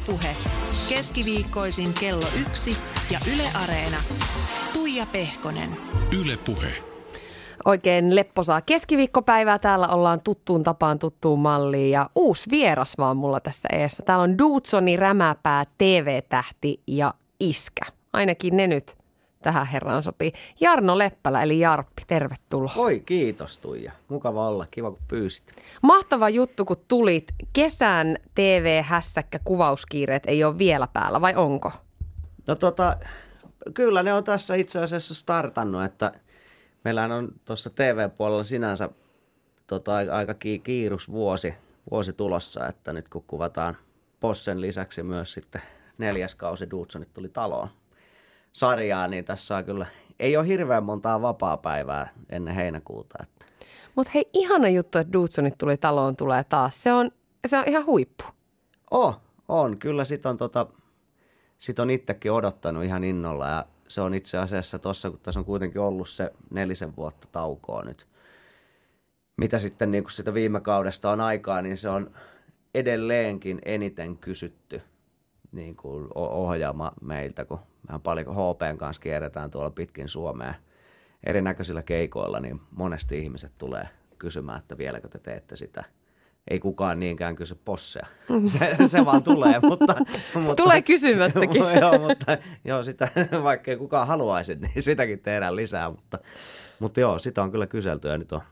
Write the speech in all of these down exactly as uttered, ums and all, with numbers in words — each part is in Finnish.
Puhe. Keskiviikkoisin kello yksi ja Yle Areena. Tuija Pehkonen. Yle Puhe. Oikein lepposaa keskiviikkopäivää. Täällä ollaan tuttuun tapaan tuttuun malliin ja uusi vieras vaan mulla tässä eessä. Täällä on Duutsoni, Rämäpää, T V-tähti ja iskä. Ainakin ne nyt tähän herraan sopii. Jarno Leppälä eli Jarppi, tervetuloa. Oi, kiitos Tuija. Mukava olla. Kiva kun pyysit. Mahtava juttu kun tulit. Kesän T V-hässäkkä kuvauskiireet ei ole vielä päällä vai onko? No tota, kyllä ne on tässä itse asiassa startannut, että meillähän on tuossa T V-puolella sinänsä tota, aika kiirus vuosi, vuosi tulossa, että nyt kun kuvataan Possen lisäksi myös sitten neljäs kausi Duutsonit tuli taloon sarjaa, niin tässä on kyllä, ei ole hirveän montaa vapaapäivää ennen heinäkuuta. Että. Mutta hei, ihana juttu, että Duutsonit tuli taloon, tulee taas. Se on, se on ihan huippu. Oh, on. Kyllä sit on, tota, sit on itsekin odottanut ihan innolla ja se on itse asiassa tuossa, kun tässä on kuitenkin ollut se nelisen vuotta taukoa nyt, mitä sitten niin kun sitä viime kaudesta on aikaa, niin se on edelleenkin eniten kysytty niin kuin ohjaama meiltä, kun mehän paljon H P:n kanssa kierretään tuolla pitkin Suomea erinäköisillä keikoilla, niin monesti ihmiset tulee kysymään, että vieläkö te teette sitä. Ei kukaan niinkään kysy Posseja. Se, se vaan tulee, mutta, mutta... Tulee kysymättäkin. joo, mutta joo, sitä, vaikka ei kukaan haluaisi, niin sitäkin tehdään lisää. Mutta, mutta joo, sitä on kyllä kyselty ja nyt on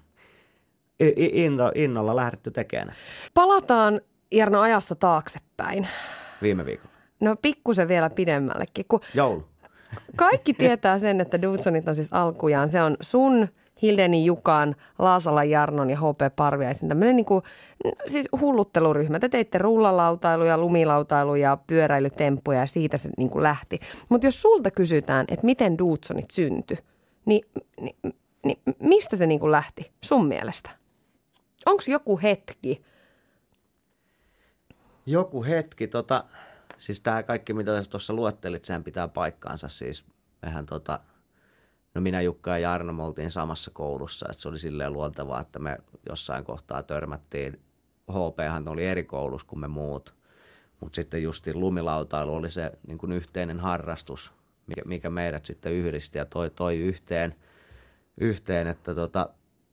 inno, innolla lähdetty tekemään. Palataan, Jarno, ajasta taaksepäin. Viime viikolla. No pikkusen vielä pidemmällekin. Kun Joulu. Kaikki tietää sen, että Duutsonit on siis alkujaan. Se on sun, Hildeni Jukan, Laasalan Jarnon ja H P Parviaisen tämmöinen niin kuin, siis hullutteluryhmä. Te teitte rullalautailuja, lumilautailuja, pyöräilytemppuja ja siitä se niin kuin lähti. Mutta jos sulta kysytään, että miten Duutsonit syntyi, niin, niin, niin mistä se niin kuin lähti sun mielestä? Onko joku hetki? Joku hetki, tota, siis tämä kaikki mitä tuossa luettelit, sehän pitää paikkaansa. Siis mehän tota, no minä, Jukka ja Jarno me oltiin samassa koulussa, että se oli silleen luontevaa, että me jossain kohtaa törmättiin. H P:han oli eri koulussa kuin me muut, mutta sitten justiin lumilautailu oli se niin kuin yhteinen harrastus, mikä, mikä meidät sitten yhdisti ja toi, toi yhteen, yhteen, että tota,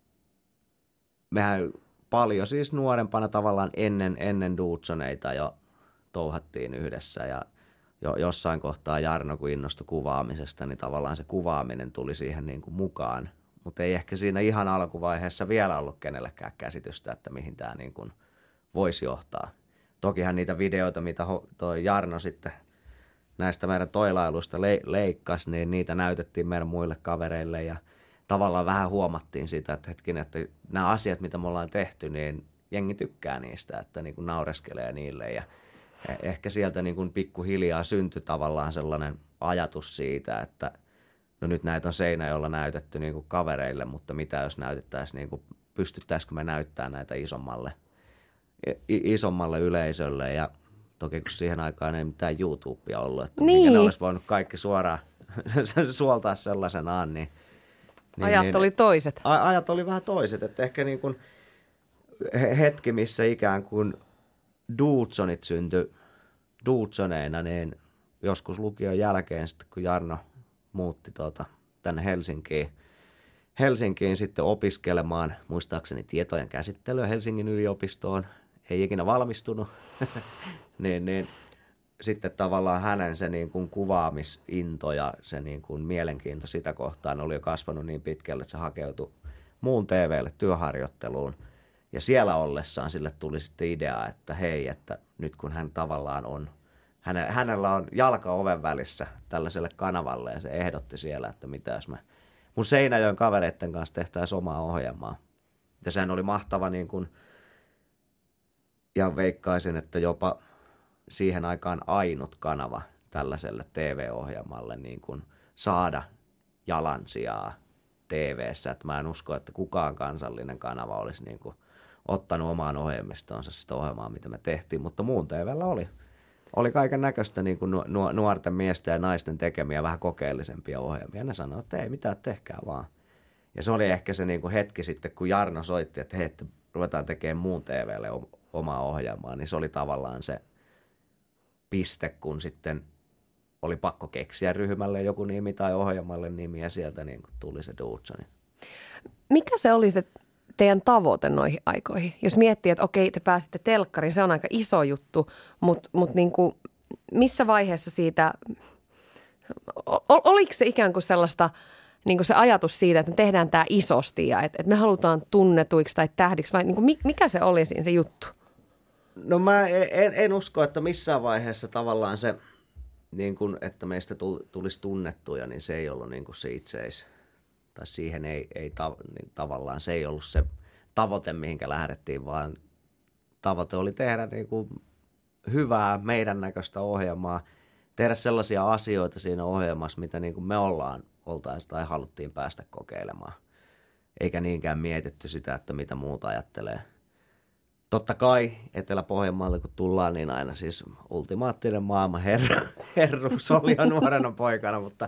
mehän paljon siis nuorempana tavallaan ennen, ennen Duutsoneita jo touhattiin yhdessä ja jo, jossain kohtaa Jarno kun innostui kuvaamisesta, niin tavallaan se kuvaaminen tuli siihen niin kuin mukaan. Mutta ei ehkä siinä ihan alkuvaiheessa vielä ollut kenellekään käsitystä, että mihin tämä niin kuin voisi johtaa. Tokihan niitä videoita, mitä toi Jarno sitten näistä meidän toilailuista le- leikkasi, niin niitä näytettiin meidän muille kavereille ja tavallaan vähän huomattiin sitä, että hetkinen, että nämä asiat, mitä me ollaan tehty, niin jengi tykkää niistä, että niin kuin naureskelee niille. Ja ehkä sieltä niin kuin pikkuhiljaa syntyi tavallaan sellainen ajatus siitä, että no nyt näitä on Seinäjoella näytetty niin kuin kavereille, mutta mitä jos näytettäisiin, niin kuin, pystyttäisikö me näyttämään näitä isommalle, isommalle yleisölle. Ja toki kun siihen aikaan ei mitään YouTubea ollut, että niin. Ne olisi voinut kaikki suoraan suoltaa sellaisenaan, niin Niin, ajat niin, oli toiset. Ajat oli vähän toiset, että ehkä niin kuin hetki, missä ikään kuin Duutsonit syntyi Duutsoneina, niin joskus lukion jälkeen sitten, kun Jarno muutti tuota, tänne Helsinkiin, Helsinkiin sitten opiskelemaan, muistaakseni tietojen käsittelyä Helsingin yliopistoon, ei ikinä valmistunut, niin, niin sitten tavallaan hänen se niin kuin kuvaamisinto ja se niin kuin mielenkiinto sitä kohtaan oli jo kasvanut niin pitkälle, että se hakeutui muun T V:lle työharjoitteluun. Ja siellä ollessaan sille tuli sitten idea, että hei, että nyt kun hän tavallaan on, hänellä on jalka oven välissä tällaiselle kanavalle ja se ehdotti siellä, että mitä jos me mun Seinäjoen kavereiden kanssa tehtäisiin omaa ohjelmaa. Ja sehän oli mahtava niin kuin, ja veikkaisin, että jopa siihen aikaan ainut kanava tällaiselle T V-ohjelmalle niin kuin saada jalansijaa T V:ssä. Että mä en usko, että kukaan kansallinen kanava olisi niin kuin ottanut omaan ohjelmistoonsa sitä ohjelmaa, mitä me tehtiin. Mutta muun T V:llä oli, oli kaiken näköistä niin kuin nuorten miesten ja naisten tekemiä vähän kokeellisempia ohjelmia. Ne sanoivat, että ei mitään, tehkää vaan. Ja se oli ehkä se niin kuin hetki sitten, kun Jarno soitti, että hei, että ruvetaan tekemään muun T V:lle omaa ohjelmaa, niin se oli tavallaan se piste, kun sitten oli pakko keksiä ryhmälle joku nimi tai ohjelmalle nimi ja sieltä niin kuin tuli se Dudesoni. Mikä se oli se teidän tavoite noihin aikoihin? Jos miettii, että okei, te pääsitte telkkariin, se on aika iso juttu, mutta mut niin kuin, missä vaiheessa siitä, ol, oliko se ikään kuin sellaista, niin kuin se ajatus siitä, että me tehdään tämä isosti ja että, että me halutaan tunnetuiksi tai tähdiksi, vai niin kuin, mikä se oli siinä se juttu? No mä en, en usko, että missään vaiheessa tavallaan se, niin kuin, että meistä tulisi tunnettuja, niin se ei ollut niin kuin se itseis. Tai siihen ei, ei ta, niin tavallaan, se ei ollut se tavoite, mihinkä lähdettiin, vaan tavoite oli tehdä niin kuin hyvää meidän näköistä ohjelmaa, tehdä sellaisia asioita siinä ohjelmassa, mitä niin kuin me ollaan oltaisiin tai haluttiin päästä kokeilemaan. Eikä niinkään mietitty sitä, että mitä muuta ajattelee. Totta kai Etelä-Pohjanmaalle kun tullaan, niin aina siis ultimaattinen maailman herru, herruus oli jo nuorena poikana, mutta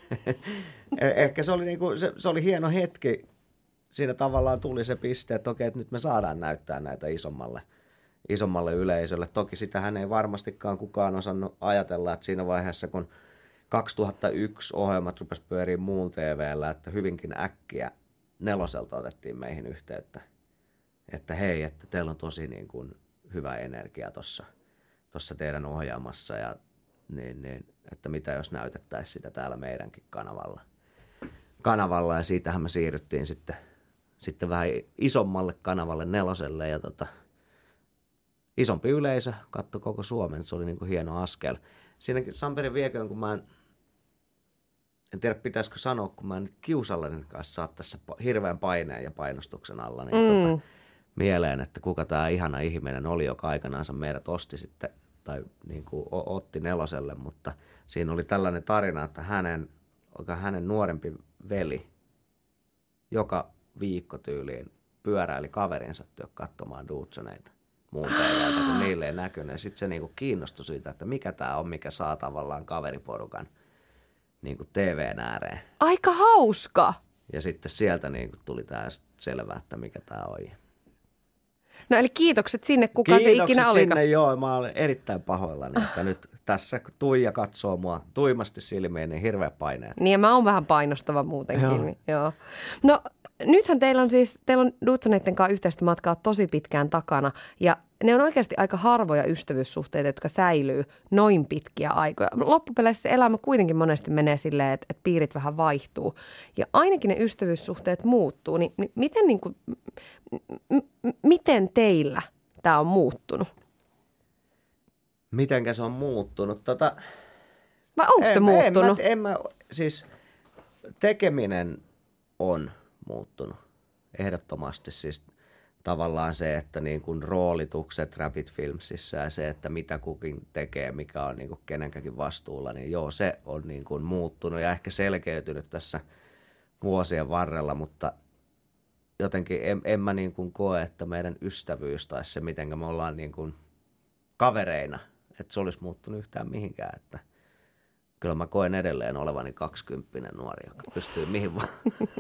ehkä se oli, niinku, se, se oli hieno hetki. Siinä tavallaan tuli se piste, että okei, että nyt me saadaan näyttää näitä isommalle, isommalle yleisölle. Toki sitähän ei varmastikaan kukaan osannut ajatella, että siinä vaiheessa, kun kaksituhattayksi ohjelmat rupesi pyöriä muun T V:llä, että hyvinkin äkkiä Neloselta otettiin meihin yhteyttä. Että hei, että teillä on tosi niin kuin hyvä energia tuossa tossa teidän ohjelmassa ja niin, niin, että mitä jos näytettäisiin sitä täällä meidänkin kanavalla. kanavalla ja siitähän me siirryttiin sitten, sitten vähän isommalle kanavalle Neloselle ja tota, isompi yleisö katsoi koko Suomen, se oli niin kuin hieno askel. Siinäkin Samperin vieköön, kun mä en, en tiedä pitäisikö sanoa, kun mä en nyt Kiusallinen kanssa saa tässä hirveän paineen ja painostuksen alla, niin mm. tota, mieleen, että kuka tämä ihana ihminen oli, joka aikanaansa meidät osti sitten, tai niin kuin otti Neloselle, mutta siinä oli tällainen tarina, että hänen, hänen nuorempi veli joka viikko tyyliin pyöräili kaverinsa työ katsomaan Dudesoneita muun T V:ltä, kun niille ei näkynyt. Ja sitten se niin kuin kiinnostui siitä, että mikä tämä on, mikä saa tavallaan kaveriporukan niin kuin T V:n ääreen. Aika hauska! Ja sitten sieltä niin kuin tuli tämä selvä, että mikä tämä on. No eli kiitokset sinne, kuka kiitokset se ikinä oli. Kiitokset sinne, joo. Mä olen erittäin pahoillani, että nyt tässä kun Tuija katsoo mua tuimasti silmiin, niin hirveä paineet. Niin ja mä oon vähän painostava muutenkin. Joo. Niin, joo. No nythän teillä on siis, teillä on Dudesoneiden kanssa yhteistä matkaa tosi pitkään takana ja ne on oikeasti aika harvoja ystävyyssuhteita, jotka säilyy noin pitkiä aikoja. Loppupeleissä elämä kuitenkin monesti menee silleen, että, että piirit vähän vaihtuu ja ainakin ne ystävyyssuhteet muuttuu. Niin, niin miten, niin kuin, m- m- miten teillä tämä on muuttunut? Mitenkä se on muuttunut? Tota, Vai onko se muuttunut? En mä, en mä, siis tekeminen on muuttunut ehdottomasti siis. Tavallaan se, että niin kuin roolitukset Rabbit Filmsissä ja se, että mitä kukin tekee, mikä on niin kuin kenenkäkin vastuulla, niin joo, se on niin kuin muuttunut ja ehkä selkeytynyt tässä vuosien varrella, mutta jotenkin en, en mä niin kuin koe, että meidän ystävyys tai se, miten me ollaan niin kuin kavereina, että se olisi muuttunut yhtään mihinkään, että kyllä mä koen edelleen olevani kaksikymppinen nuori, joka pystyy mihin vaan.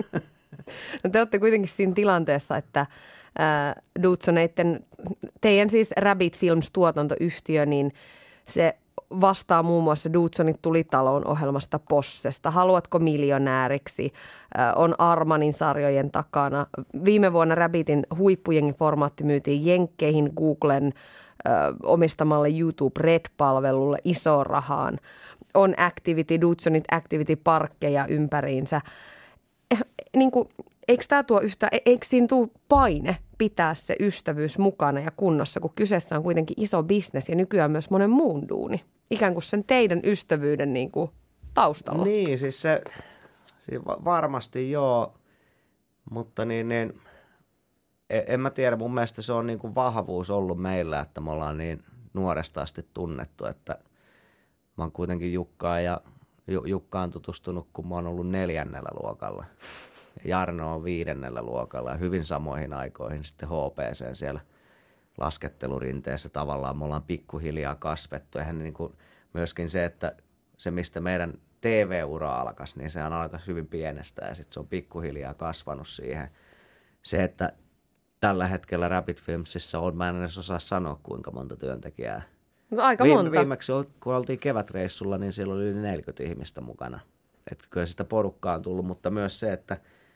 No te olette kuitenkin siinä tilanteessa, että äh, Dudesoneiden, teidän siis Rabbit Films-tuotantoyhtiö, niin se vastaa muun muassa Dudesonit tulitaloon ohjelmasta Possesta. Haluatko miljonääriksi? Äh, on Armanin sarjojen takana. Viime vuonna Rabbitin huippujengiformaatti myytiin Jenkkeihin Googlen äh, omistamalle YouTube Red-palvelulle isoon rahaan. On Activity, Dudesonit Activity-parkkeja ympäriinsä. Niin kuin, eikö tämä tuo yhtä, eikö siinä tule paine pitää se ystävyys mukana ja kunnossa, kun kyseessä on kuitenkin iso bisnes ja nykyään myös monen muun duuni, ikään kuin sen teidän ystävyyden niin kuin taustalla. Niin, siis se siis varmasti joo, mutta niin, niin en mä tiedä, mun mielestä se on niin kuin vahvuus ollut meillä, että me ollaan niin nuoresta asti tunnettu, että mä oon kuitenkin Jukkaan ja Jukkaan tutustunut, kun mä oon ollut neljännellä luokalla. Jarno on viidennellä luokalla ja hyvin samoihin aikoihin sitten H P C siellä laskettelurinteessä tavallaan. Me ollaan pikkuhiljaa kasvettu. Eihän niin kuin myöskin se, että se mistä meidän T V-ura alkaisi, niin sehän alkaisi hyvin pienestä ja sitten se on pikkuhiljaa kasvanut siihen. Se, että tällä hetkellä Rabbit Filmsissä on, mä en edes osaa sanoa kuinka monta työntekijää No, aika Viime, monta. Viimeksi, kun oltiin kevätreissulla, niin siellä oli yli neljäkymmentä ihmistä mukana. Että kyllä sitä porukkaa on tullut, mutta myös se, että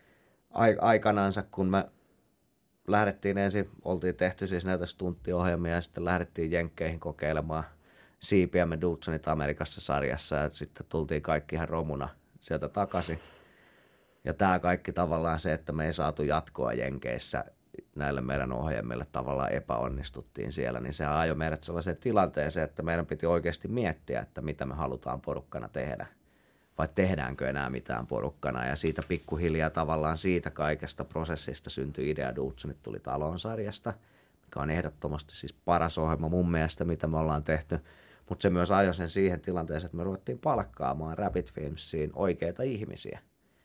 aikanansa, kun me lähdettiin ensin, oltiin tehty siis näitä stunttiohjelmia ja sitten lähdettiin Jenkkeihin kokeilemaan siipiämme Dudesonit Amerikassa sarjassa ja sitten tultiin kaikki ihan romuna sieltä takaisin. Ja tämä kaikki tavallaan se, että me ei saatu jatkoa Jenkeissä näille meidän ohjelmille, tavallaan epäonnistuttiin siellä, niin se ajoi meidät sellaiseen tilanteeseen, että meidän piti oikeasti miettiä, että mitä me halutaan porukkana tehdä. Vai tehdäänkö enää mitään porukkana, ja siitä pikkuhiljaa tavallaan siitä kaikesta prosessista syntyi idea Dudesonit tuli taloon sarjasta, mikä on ehdottomasti siis paras ohjelma mun mielestä, mitä me ollaan tehty, mutta se myös ajoi sen siihen tilanteeseen, että me ruvettiin palkkaamaan Rapid Filmsiin oikeita ihmisiä,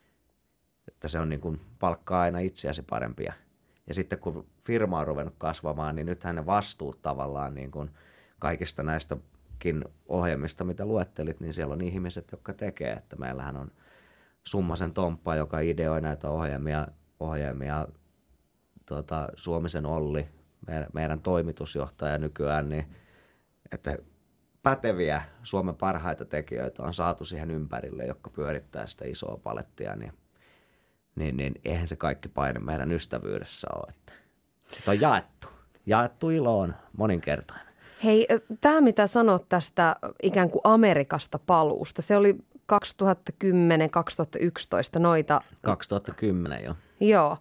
että se on niin kuin palkkaa aina itseäsi parempia. Ja sitten kun firma on ruvennut kasvamaan, niin nythän ne vastuut tavallaan niin kuin kaikista näistäkin ohjelmista, mitä luettelit, niin siellä on ihmiset, jotka tekee. Että meillähän on Summasen Tomppa, joka ideoi näitä ohjelmia, ohjelmia tuota, Suomisen Olli, meidän, meidän toimitusjohtaja nykyään, niin että päteviä Suomen parhaita tekijöitä on saatu siihen ympärille, jotka pyörittää sitä isoa palettia, niin Niin, niin eihän se kaikki paine meidän ystävyydessä ole. Että sitä on jaettu. Jaettu ilo on moninkertainen. Hei, tämä mitä sanot tästä ikään kuin Amerikasta paluusta, se oli kaksituhattakymmenen kaksituhattayksitoista noita. kaksituhattakymmenen jo. Joo.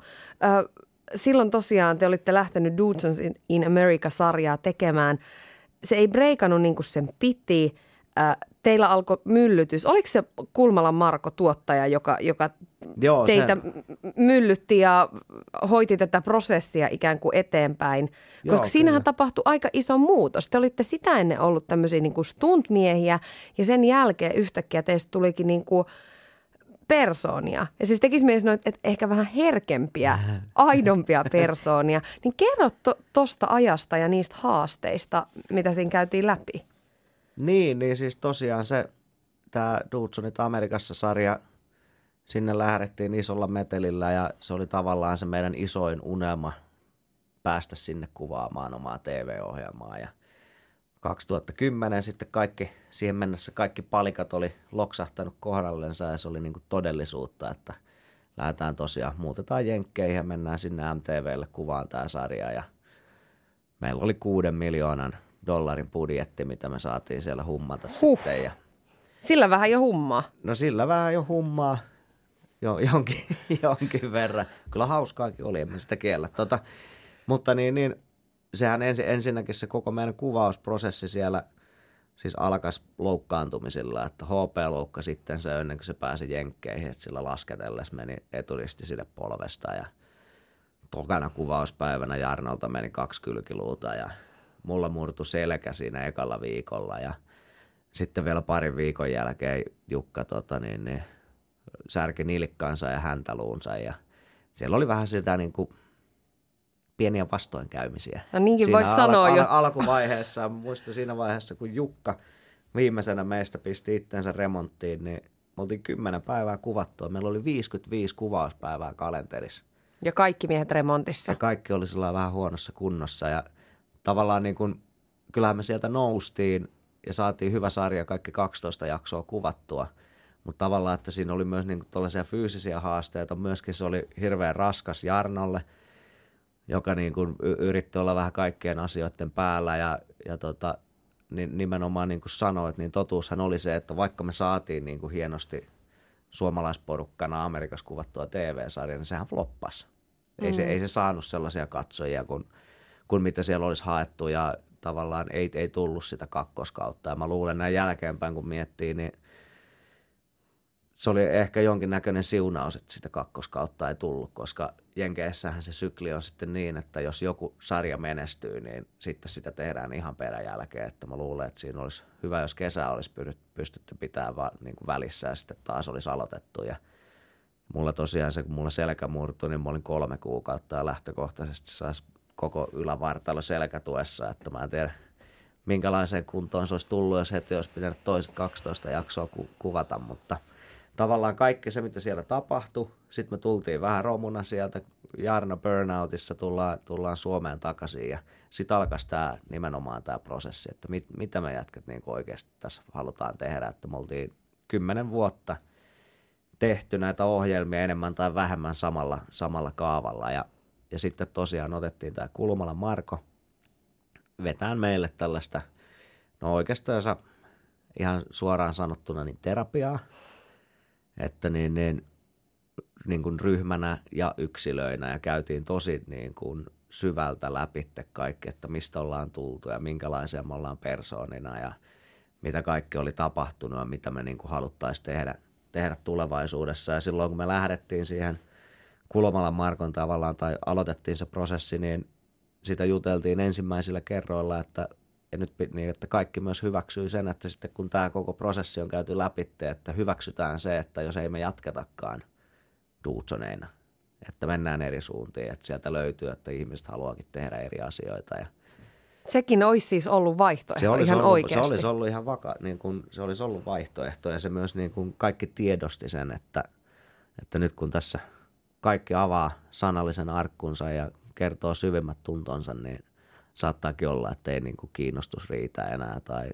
Silloin tosiaan te olitte lähtenyt Dudesons in America-sarjaa tekemään. Se ei breikannut niin kuin sen piti. Teillä alkoi myllytys. Oliko se Kulmalan Marko tuottaja, joka, joka Joo, teitä se myllytti ja hoiti tätä prosessia ikään kuin eteenpäin? Joo, koska siinähän kyllä tapahtui aika iso muutos. Te olitte sitä ennen ollut tämmöisiä niin kuin stuntmiehiä ja sen jälkeen yhtäkkiä teistä tulikin niin kuin persoonia. Ja siis tekisi myös noita, että ehkä vähän herkempiä, aidompia persoonia. Niin kerro tuosta to, ajasta ja niistä haasteista, mitä siinä käytiin läpi. Niin, niin siis tosiaan se, tämä Dudesonit Amerikassa -sarja, sinne lähdettiin isolla metelillä ja se oli tavallaan se meidän isoin unelma päästä sinne kuvaamaan omaa T V-ohjelmaa. Ja kaksituhattakymmenen sitten kaikki, siihen mennessä kaikki palikat oli loksahtanut kohdallensa ja se oli niin kuin todellisuutta, että lähdetään tosiaan, muutetaan Jenkkeihin ja mennään sinne M T V:lle kuvaan tämä sarja ja meillä oli kuuden miljoonan dollarin budjetti, mitä me saatiin siellä hummata huh. sitten. Ja sillä vähän jo hummaa. No sillä vähän jo hummaa, jo, jonkin, jonkin verran. Kyllä hauskaakin oli, emme sitä kiellä. Tota, mutta niin, niin, sehän ensin, ensinnäkin se koko meidän kuvausprosessi siellä siis alkaisi loukkaantumisilla, että H P loukka sitten se ennen kuin se pääsi Jenkkeihin, että sillä lasketellessa meni eturisti sille polvesta ja tokana kuvauspäivänä Jarnolta meni kaksi kylkiluuta ja mulla murtui selkä siinä ekalla viikolla ja sitten vielä parin viikon jälkeen Jukka tota, niin, niin, särki nilkkansa ja häntäluunsa ja siellä oli vähän sitä niin kuin pieniä vastoinkäymisiä. No niinkin voisi sanoa, al- jos al- alkuvaiheessa, muista siinä vaiheessa, kun Jukka viimeisenä meistä pisti itsensä remonttiin, niin me oltiin kymmenen päivää kuvattua. Meillä oli viisikymmentäviisi kuvauspäivää kalenterissa. Ja kaikki miehet remontissa. Ja kaikki oli sillä vähän huonossa kunnossa ja tavallaan niin kuin, kyllähän me sieltä noustiin ja saatiin hyvä sarja, kaikki kaksitoista jaksoa kuvattua, mutta tavallaan, että siinä oli myös niin kuin tällaisia fyysisiä haasteita, myöskin se oli hirveän raskas Jarnolle, joka niin kuin yritti olla vähän kaikkien asioiden päällä ja, ja tota, niin nimenomaan niin kuin sanoit, niin totuushan oli se, että vaikka me saatiin niin kuin hienosti suomalaisporukkana Amerikassa kuvattua T V-sarja, niin sehän floppasi. Mm. Ei, se, ei se saanut sellaisia katsojia kuin kuin mitä siellä olisi haettu ja tavallaan ei, ei tullut sitä kakkoskautta. Ja mä luulen näin jälkeenpäin, kun miettii, niin se oli ehkä jonkinnäköinen siunaus, että sitä kakkoskautta ei tullut, koska Jenkeissähän se sykli on sitten niin, että jos joku sarja menestyy, niin sitten sitä tehdään ihan peräjälkeen. Että mä luulen, että siinä olisi hyvä, jos kesä olisi pystytty pitämään vaan niin kuin välissä ja sitten taas olisi aloitettu. Ja mulla tosiaan se, kun mulla selkä murtui, niin mä olin kolme kuukautta ja lähtökohtaisesti saisi koko ylävartalo selkätuessa, että mä en tiedä minkälaiseen kuntoon se olisi tullut, jos heti olisi pitänyt toiset kaksitoista jaksoa ku- kuvata, mutta tavallaan kaikki se, mitä siellä tapahtui sitten me tultiin vähän romuna sieltä, Jarno burnoutissa, tullaan, tullaan Suomeen takaisin ja sitten alkaisi tämä nimenomaan tämä prosessi, että mit, mitä me jätkät niin oikeasti tässä halutaan tehdä, että me oltiin kymmenen vuotta tehty näitä ohjelmia enemmän tai vähemmän samalla, samalla kaavalla ja, ja sitten tosiaan otettiin tämä Kulmalan Marko vetään meille tällaista, no oikeastaan ihan suoraan sanottuna niin terapiaa, että niin, niin, niin kuin ryhmänä ja yksilöinä ja käytiin tosi niin kuin syvältä läpi kaikki, että mistä ollaan tultu ja minkälaisia me ollaan persoonina ja mitä kaikki oli tapahtunut ja mitä me niin kuin haluttaisiin tehdä, tehdä tulevaisuudessa. Ja silloin kun me lähdettiin siihen Kulmalan Markon tavallaan tai aloitettiin se prosessi, niin sitä juteltiin ensimmäisillä kerroilla, että, ja nyt, niin, että kaikki myös hyväksyy sen, että sitten kun tämä koko prosessi on käyty läpi, että hyväksytään se, että jos ei me jatketakaan Dudsoneina, että mennään eri suuntiin, että sieltä löytyy, että ihmiset haluakin tehdä eri asioita. Ja sekin olisi siis ollut vaihtoehto se olisi ihan ollut, oikeasti. Se olisi ollut ihan vaka, niin kuin, se olisi ollut vaihtoehto ja se myös niin kuin kaikki tiedosti sen, että, että nyt kun tässä kaikki avaa sanallisen arkkunsa ja kertoo syvimmät tuntonsa, niin saattaakin olla, että ei niin kuin kiinnostus riitä enää tai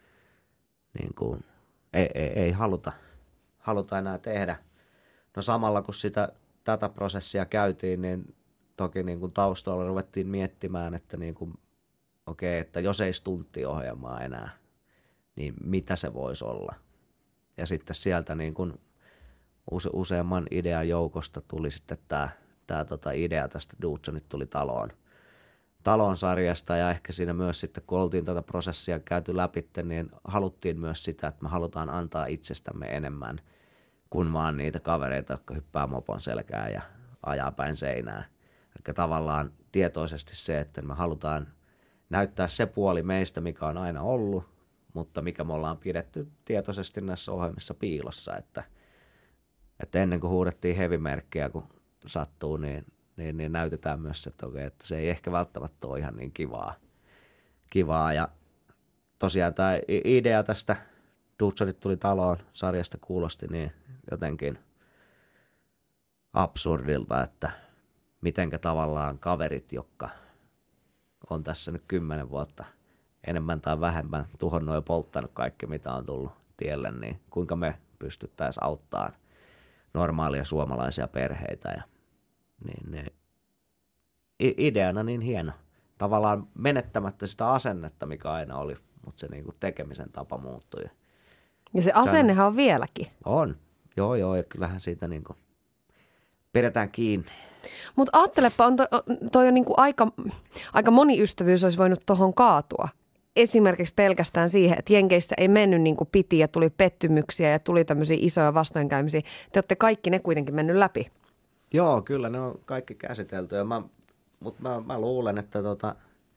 niin kuin, ei, ei, ei haluta, haluta enää tehdä. No samalla kun sitä, tätä prosessia käytiin, niin toki niin kuin taustalla ruvettiin miettimään, että niin kuin, okei, että jos ei stunttiohjelmaa enää, niin mitä se voisi olla. Ja sitten sieltä niin kuin use, useamman idean joukosta tuli sitten tämä Tämä tota idea tästä Dudsonit tuli taloon, taloon sarjasta ja ehkä siinä myös sitten, kun oltiin tätä prosessia käyty läpi, niin haluttiin myös sitä, että me halutaan antaa itsestämme enemmän kuin vaan niitä kavereita, jotka hyppää mopon selkään ja ajaa päin seinää. Eli tavallaan tietoisesti se, että me halutaan näyttää se puoli meistä, mikä on aina ollut, mutta mikä me ollaan pidetty tietoisesti näissä ohjelmissa piilossa, että, että ennen kuin huudettiin heavy-merkkiä, kun sattuu, niin, niin, niin näytetään myös, että, okei, että se ei ehkä välttämättä ole ihan niin kivaa. kivaa. Ja tosiaan tämä idea tästä Dudsonit tuli taloon sarjasta kuulosti niin jotenkin absurdilta, että mitenkä tavallaan kaverit, jotka on tässä nyt kymmenen vuotta enemmän tai vähemmän tuhonnut ja polttanut kaikki, mitä on tullut tielle, niin kuinka me pystyttäisiin auttamaan normaalia suomalaisia perheitä. Ja, niin, niin, ideana niin hieno. Tavallaan menettämättä sitä asennetta, mikä aina oli, mutta se niin kuin tekemisen tapa muuttui. Ja se asennehan on vieläkin. On. Joo, joo. Ja kyllähän siitä niin kuin pidetään kiinni. Mutta ajattelepa, on toi, toi on niin kuin aika, aika moni ystävyys olisi voinut tuohon kaatua. Esimerkiksi pelkästään siihen, että Jenkeissä ei mennyt niin kuin piti ja tuli pettymyksiä ja tuli tämmöisiä isoja vastoinkäymisiä. Te olette kaikki ne kuitenkin mennyt läpi. Joo, kyllä ne on kaikki käsitelty. Ja mä, mutta mä, mä luulen, että tota,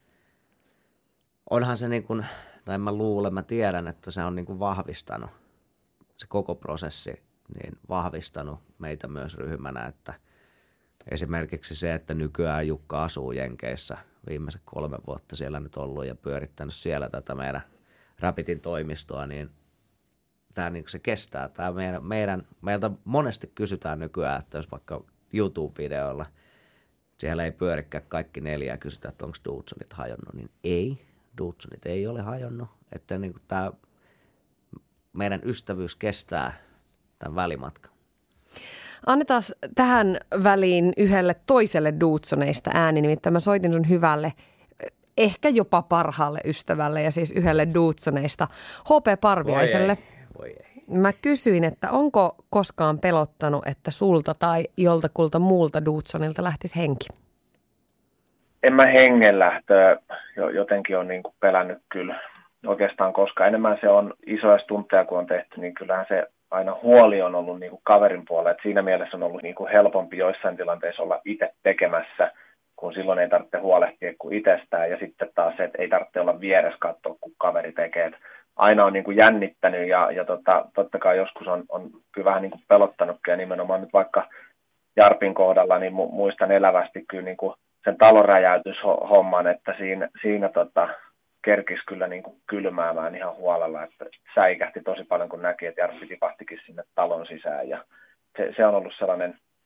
onhan se niin kuin, tai mä luulen, mä tiedän, että se on niin kuin vahvistanut, se koko prosessi, niin vahvistanut meitä myös ryhmänä, että esimerkiksi se, että nykyään Jukka asuu Jenkeissä, viimeiset kolme vuotta siellä nyt ollut ja pyörittänyt siellä tätä meidän Rapitin toimistoa, niin tämä niin se kestää. Tämä meidän, meidän, meiltä monesti kysytään nykyään, että jos vaikka YouTube-videoilla siellä ei pyörikään kaikki neljä ja kysytään, että onko Dudsonit hajonnut, niin ei, Dudsonit ei ole hajonnut. Että niin kuin tämä meidän ystävyys kestää tämän välimatkan. Annetaan tähän väliin yhdelle toiselle Dudsoneista ääni, nimittäin mä soitin sun hyvälle, ehkä jopa parhaalle ystävälle ja siis yhdelle Dudsoneista, H P Parviaiselle. Voi ei, voi ei. Mä kysyin, että onko koskaan pelottanut, että sulta tai joltakulta muulta Dudsonilta lähtisi henki? En mä hengenlähtöä jotenkin on niin kuin pelännyt kyllä oikeastaan, koska enemmän se on isoja stunteja, kun on tehty, niin kyllähän se aina huoli on ollut niin kuin kaverin puolella. Et siinä mielessä on ollut niin kuin helpompi joissain tilanteissa olla itse tekemässä, kun silloin ei tarvitse huolehtia kuin itsestään. Ja sitten taas se, että ei tarvitse olla vieressä katsoa, kun kaveri tekee. Et aina on niin kuin jännittänyt ja, ja tota, totta kai joskus on, on kyllä vähän niin kuin pelottanutkin. Ja nimenomaan nyt vaikka Jarpin kohdalla niin muistan elävästi kyllä niin kuin sen talonräjäytyshomman, että siinä, siinä tota, kerkisi kyllä niin kuin kylmäämään ihan huolella, että säikähti tosi paljon, kun näki, että Jarppi tipahtikin sinne talon sisään. Ja se, se on ollut sellainen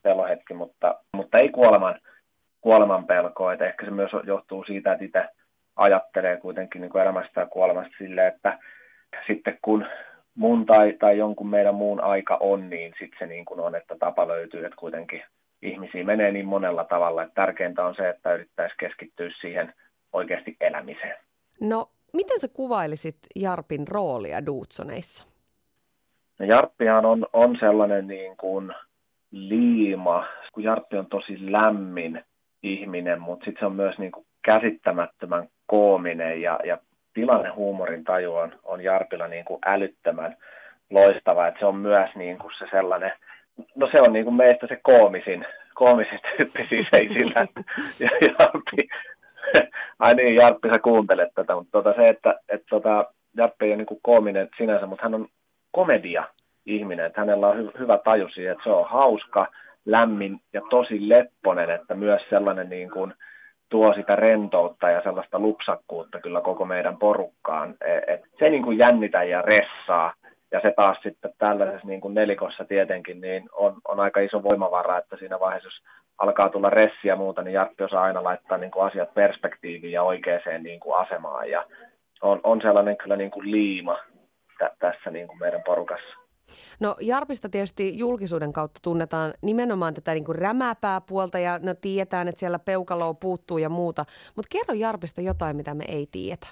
pelohetki, mutta, mutta ei kuoleman, kuoleman pelkoa. Et ehkä se myös johtuu siitä, että itse ajattelee kuitenkin niin kuin elämästä ja kuolemasta silleen, että sitten kun mun tai, tai jonkun meidän muun aika on, niin sitten se niin kuin on, että tapa löytyy, että kuitenkin ihmisiä menee niin monella tavalla, että tärkeintä on se, että yrittäisi keskittyä siihen oikeasti elämiseen. No, miten sä kuvailisit Jarpin roolia Duutsoneissa? No, Jarppihan on, on sellainen niin kuin liima, kun Jarppi on tosi lämmin ihminen, mutta sitten se on myös niin kuin käsittämättömän koominen ja, ja tilannehuumorin taju on, on Jarpilla niin kuin älyttömän loistava, että se on myös niin kuin se sellainen, no se on niin kuin meistä se koomisin, koomisin tyyppi siis ei sillä, ja Jarppi, ai niin Jarppi sä kuuntelet tätä, mutta tota se, että et tota, Jarppi ei ole niin kuin koominen sinänsä, mutta hän on komedia-ihminen, että hänellä on hy- hyvä taju siihen, että se on hauska, lämmin ja tosi lepponen, että myös sellainen niin kuin tuo sitä rentoutta ja sellaista lupsakkuutta kyllä koko meidän porukkaan. Et se niin kuin jännitä ja ressaa, ja se taas sitten tällaisessa niin kuin nelikossa tietenkin niin on, on aika iso voimavara, että siinä vaiheessa, jos alkaa tulla ressiä ja muuta, niin Jarppi osaa aina laittaa niin kuin asiat perspektiiviin ja oikeaan niin kuin asemaan, ja on, on sellainen kyllä niin kuin liima tä- tässä niin kuin meidän porukassa. No Jarpista tietysti julkisuuden kautta tunnetaan nimenomaan tätä niin kuin rämäpää puolta ja no tiedetään, että siellä peukaloa puuttuu ja muuta. Mutta kerro Jarpista jotain, mitä me ei tiedetä.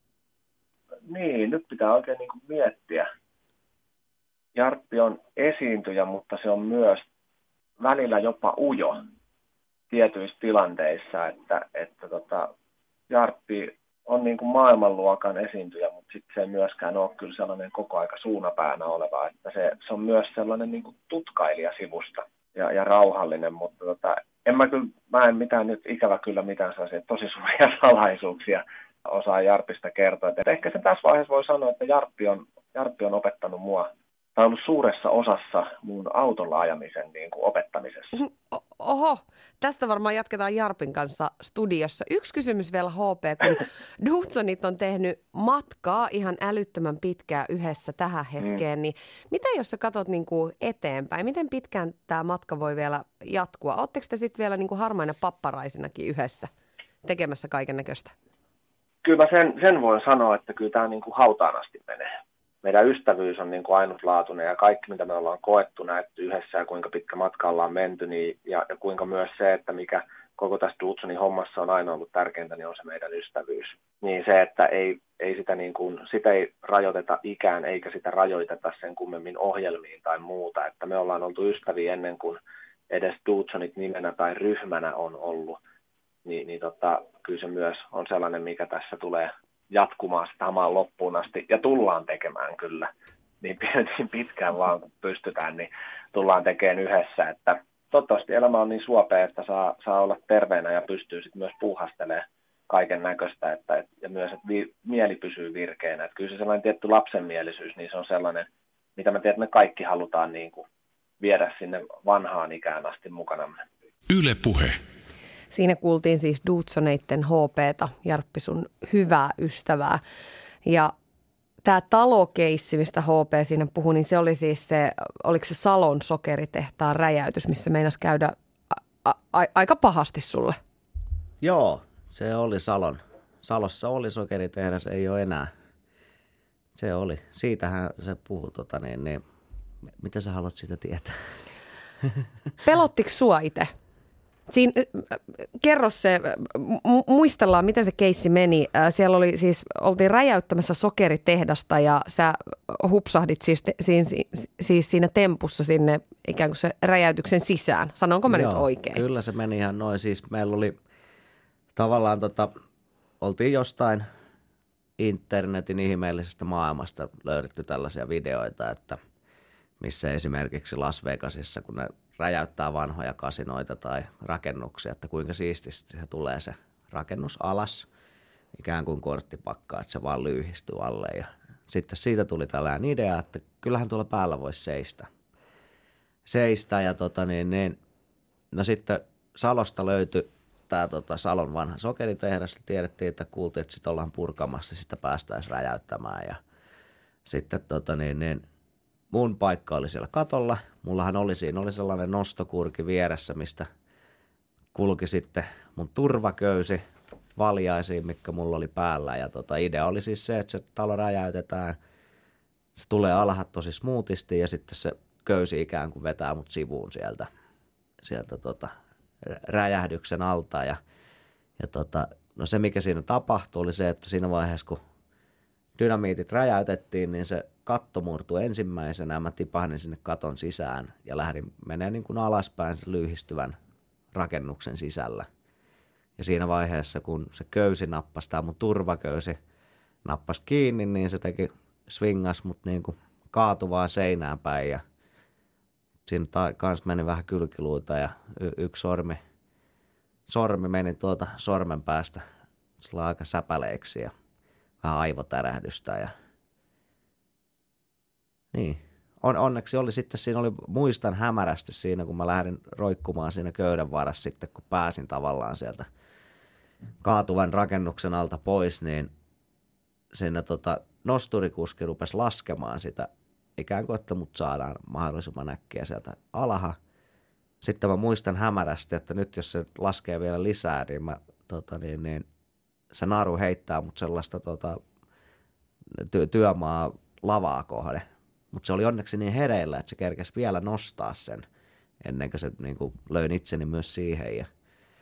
Niin, nyt pitää oikein niin kuin miettiä. Jarppi on esiintyjä, mutta se on myös välillä jopa ujo tietyissä tilanteissa, että, että tota, Jarppi on niin kuin maailmanluokan esiintyjä, mutta sitten se ei myöskään ole kyllä sellainen koko aika suunapäänä oleva, että se, se on myös sellainen niin kuin tutkailija sivusta ja, ja rauhallinen, mutta tota, en mä kyllä, mä en mitään nyt ikävä kyllä mitään sellaisia tosi suuria salaisuuksia osaa Jarpista kertoa. Et ehkä se tässä vaiheessa voi sanoa, että Jarppi on, Jarppi on opettanut mua, tai ollut suuressa osassa mun autolla ajamisen niin kuin opettamisessa. Oho, tästä varmaan jatketaan Jarpin kanssa studiossa. Yksi kysymys vielä H P, kun Duutsonit on tehnyt matkaa ihan älyttömän pitkään yhdessä tähän hetkeen, mm. niin mitä jos sä katsot niin kuin eteenpäin? Miten pitkään tämä matka voi vielä jatkua? Oletteko te sitten vielä niin kuin harmaina papparaisinakin yhdessä tekemässä kaiken näköistä? Kyllä mä sen, sen voin sanoa, että kyllä tämä niin kuin hautaan asti menee. Meidän ystävyys on niin kuin ainutlaatuinen ja kaikki, mitä me ollaan koettu, näetty yhdessä ja kuinka pitkä matka ollaan menty, niin, ja, ja kuinka myös se, että mikä koko tässä Duutsonin hommassa on aina ollut tärkeintä, niin on se meidän ystävyys. Niin se, että ei, ei sitä, niin kuin, sitä ei rajoiteta ikään eikä sitä rajoiteta sen kummemmin ohjelmiin tai muuta. Että me ollaan oltu ystäviä ennen kuin edes Duutsonit nimenä tai ryhmänä on ollut. Niin, niin tota, kyllä se myös on sellainen, mikä tässä tulee jatkumaan sitä hamaan loppuun asti, ja tullaan tekemään kyllä niin, niin pitkään vaan kun pystytään, niin tullaan tekemään yhdessä, että toivottavasti elämä on niin suopea, että saa, saa olla terveenä ja pystyy sitten myös puuhastelemaan kaiken näköistä, että, et, ja myös, että vi, mieli pysyy virkeänä, että kyllä se sellainen tietty lapsenmielisyys, niin se on sellainen, mitä mä tiedän, että me kaikki halutaan niin kuin viedä sinne vanhaan ikään asti mukanamme. Yle Puhe. Siinä kuultiin siis Duutsoneitten H P:tä, Jarppi sun hyvää ystävää. Ja tämä talokeissi, mistä H P siinä puhui, niin se oli siis se, oliko se Salon sokeritehtaan räjäytys, missä meinasi käydä a- a- aika pahasti sulle? Joo, se oli Salon. Salossa oli sokeritehdas, ei ole enää. Se oli. Siitähän se puhui, tota, niin, niin, mitä sä haluat siitä tietää? Pelottiko sua itse? Siinä, kerro se, muistellaan miten se keissi meni. Siellä oli siis, oltiin räjäyttämässä sokeritehdasta ja sä hupsahdit siis, siis, siis siinä tempussa sinne ikään kuin se räjäytyksen sisään. Sanonko mä Joo, nyt oikein? Kyllä se meni ihan noin. Siis meillä oli tavallaan tota, oltiin jostain internetin ihmeellisestä maailmasta löydetty tällaisia videoita, että missä esimerkiksi Las Vegasissa, kun ne räjäyttää vanhoja kasinoita tai rakennuksia, että kuinka siististi se tulee se rakennus alas, ikään kuin korttipakkaa, että se vaan lyyhistyy alle. Ja sitten siitä tuli tällainen idea, että kyllähän tuolla päällä voisi seistä. Seistä ja tota niin, niin no sitten Salosta löytyi tämä tota Salon vanha sokeritehdas. Tiedettiin, että kuultiin, että sitä ollaan purkamassa, sitä päästäisiin räjäyttämään ja sitten tota niin, niin mun paikka oli siellä katolla. Mullahan oli siinä oli sellainen nostokurki vieressä, mistä kulki sitten mun turvaköysi valjaisiin, mitkä mulla oli päällä. Ja tota, idea oli siis se, että se talo räjäytetään. Se tulee alhaat tosi smoothisti ja sitten se köysi ikään kuin vetää mut sivuun sieltä, sieltä tota, räjähdyksen alta. Ja, ja tota, no se, mikä siinä tapahtui, oli se, että siinä vaiheessa, kun dynamiitit räjäytettiin, niin se katto murtui ensimmäisenä. Mä tipahdin sinne katon sisään ja lähdin menemään niin kuin alaspäin sen lyhistyvän rakennuksen sisällä. Ja siinä vaiheessa, kun se köysi nappasi, tämä mun turvaköysi nappasi kiinni, niin se teki swingas mut niin kuin kaatuvaa seinään päin. Ja siinä ta- kans meni vähän kylkiluita ja y- yksi sormi, sormi meni tuota sormen päästä sillä aika säpäleeksi ja vähän aivotärähdystä. Ja niin. On, onneksi oli sitten, siinä oli, muistan hämärästi siinä, kun mä lähdin roikkumaan siinä köyden varassa sitten, kun pääsin tavallaan sieltä kaatuvan rakennuksen alta pois, niin siinä tota, nosturikuski rupesi laskemaan sitä ikään kuin, että mut saadaan mahdollisimman äkkiä sieltä alaha. Sitten mä muistan hämärästi, että nyt jos se laskee vielä lisää, niin, mä, tota, niin, niin se naru heittää mut sellaista tota, ty- työmaa lavaa kohde. Mutta se oli onneksi niin hereillä, että se kerkesi vielä nostaa sen, ennen kuin se niin kuin, löin itseni myös siihen. Ja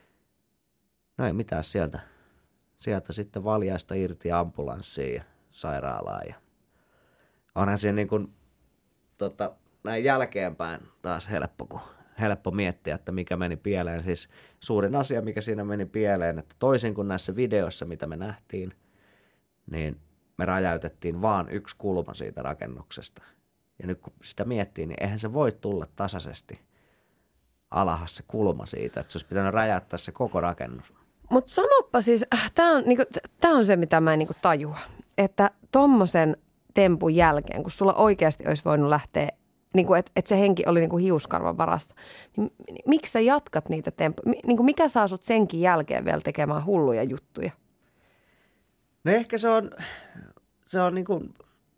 no ei mitään sieltä. Sieltä sitten valjaista irti ambulanssiin ja sairaalaan. Ja onhan siinä niin kuin, tota, näin jälkeenpäin taas helppo, kun, helppo miettiä, että mikä meni pieleen. Siis suurin asia, mikä siinä meni pieleen, että toisin kuin näissä videoissa, mitä me nähtiin, niin me räjäytettiin vaan yksi kulma siitä rakennuksesta. Ja nyt kun sitä miettii, niin eihän se voi tulla tasaisesti alahas se kulma siitä, että se olisi pitänyt räjäyttää se koko rakennus. Mutta sanoppa siis, tämä on, niinku, on se, mitä mä en niinku tajua, että tommosen tempun jälkeen, kun sulla oikeasti olisi voinut lähteä, niinku, että et se henki oli niinku hiuskarvan varassa, niin miksi sä jatkat niitä tempuja? Niinku, mikä saa sut senkin jälkeen vielä tekemään hulluja juttuja? No ehkä se on, se on niin kuin,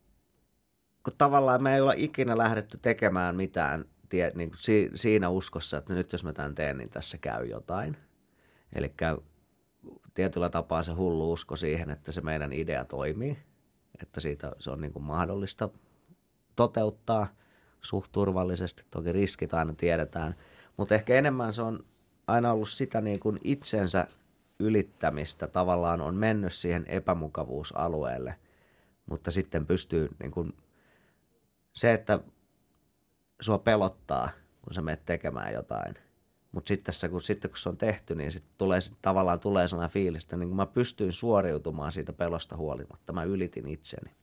kun tavallaan me ei olla ikinä lähdetty tekemään mitään tie, niin kuin si, siinä uskossa, että nyt jos mä tämän teen, niin tässä käy jotain. Eli tietyllä tapaa se hullu usko siihen, että se meidän idea toimii, että siitä se on niin kuin mahdollista toteuttaa suht turvallisesti. Toki riskit aina tiedetään, mutta ehkä enemmän se on aina ollut sitä niin kuin itsensä ylittämistä, tavallaan on mennyt siihen epämukavuusalueelle, mutta sitten pystyy niin kuin, se, että sua pelottaa, kun sä menet tekemään jotain, mutta sitten, tässä, kun, sitten kun se on tehty, niin sitten tulee, sit tavallaan tulee sellainen fiilis, että niin kun mä pystyin suoriutumaan siitä pelosta huolimatta, mä ylitin itseni.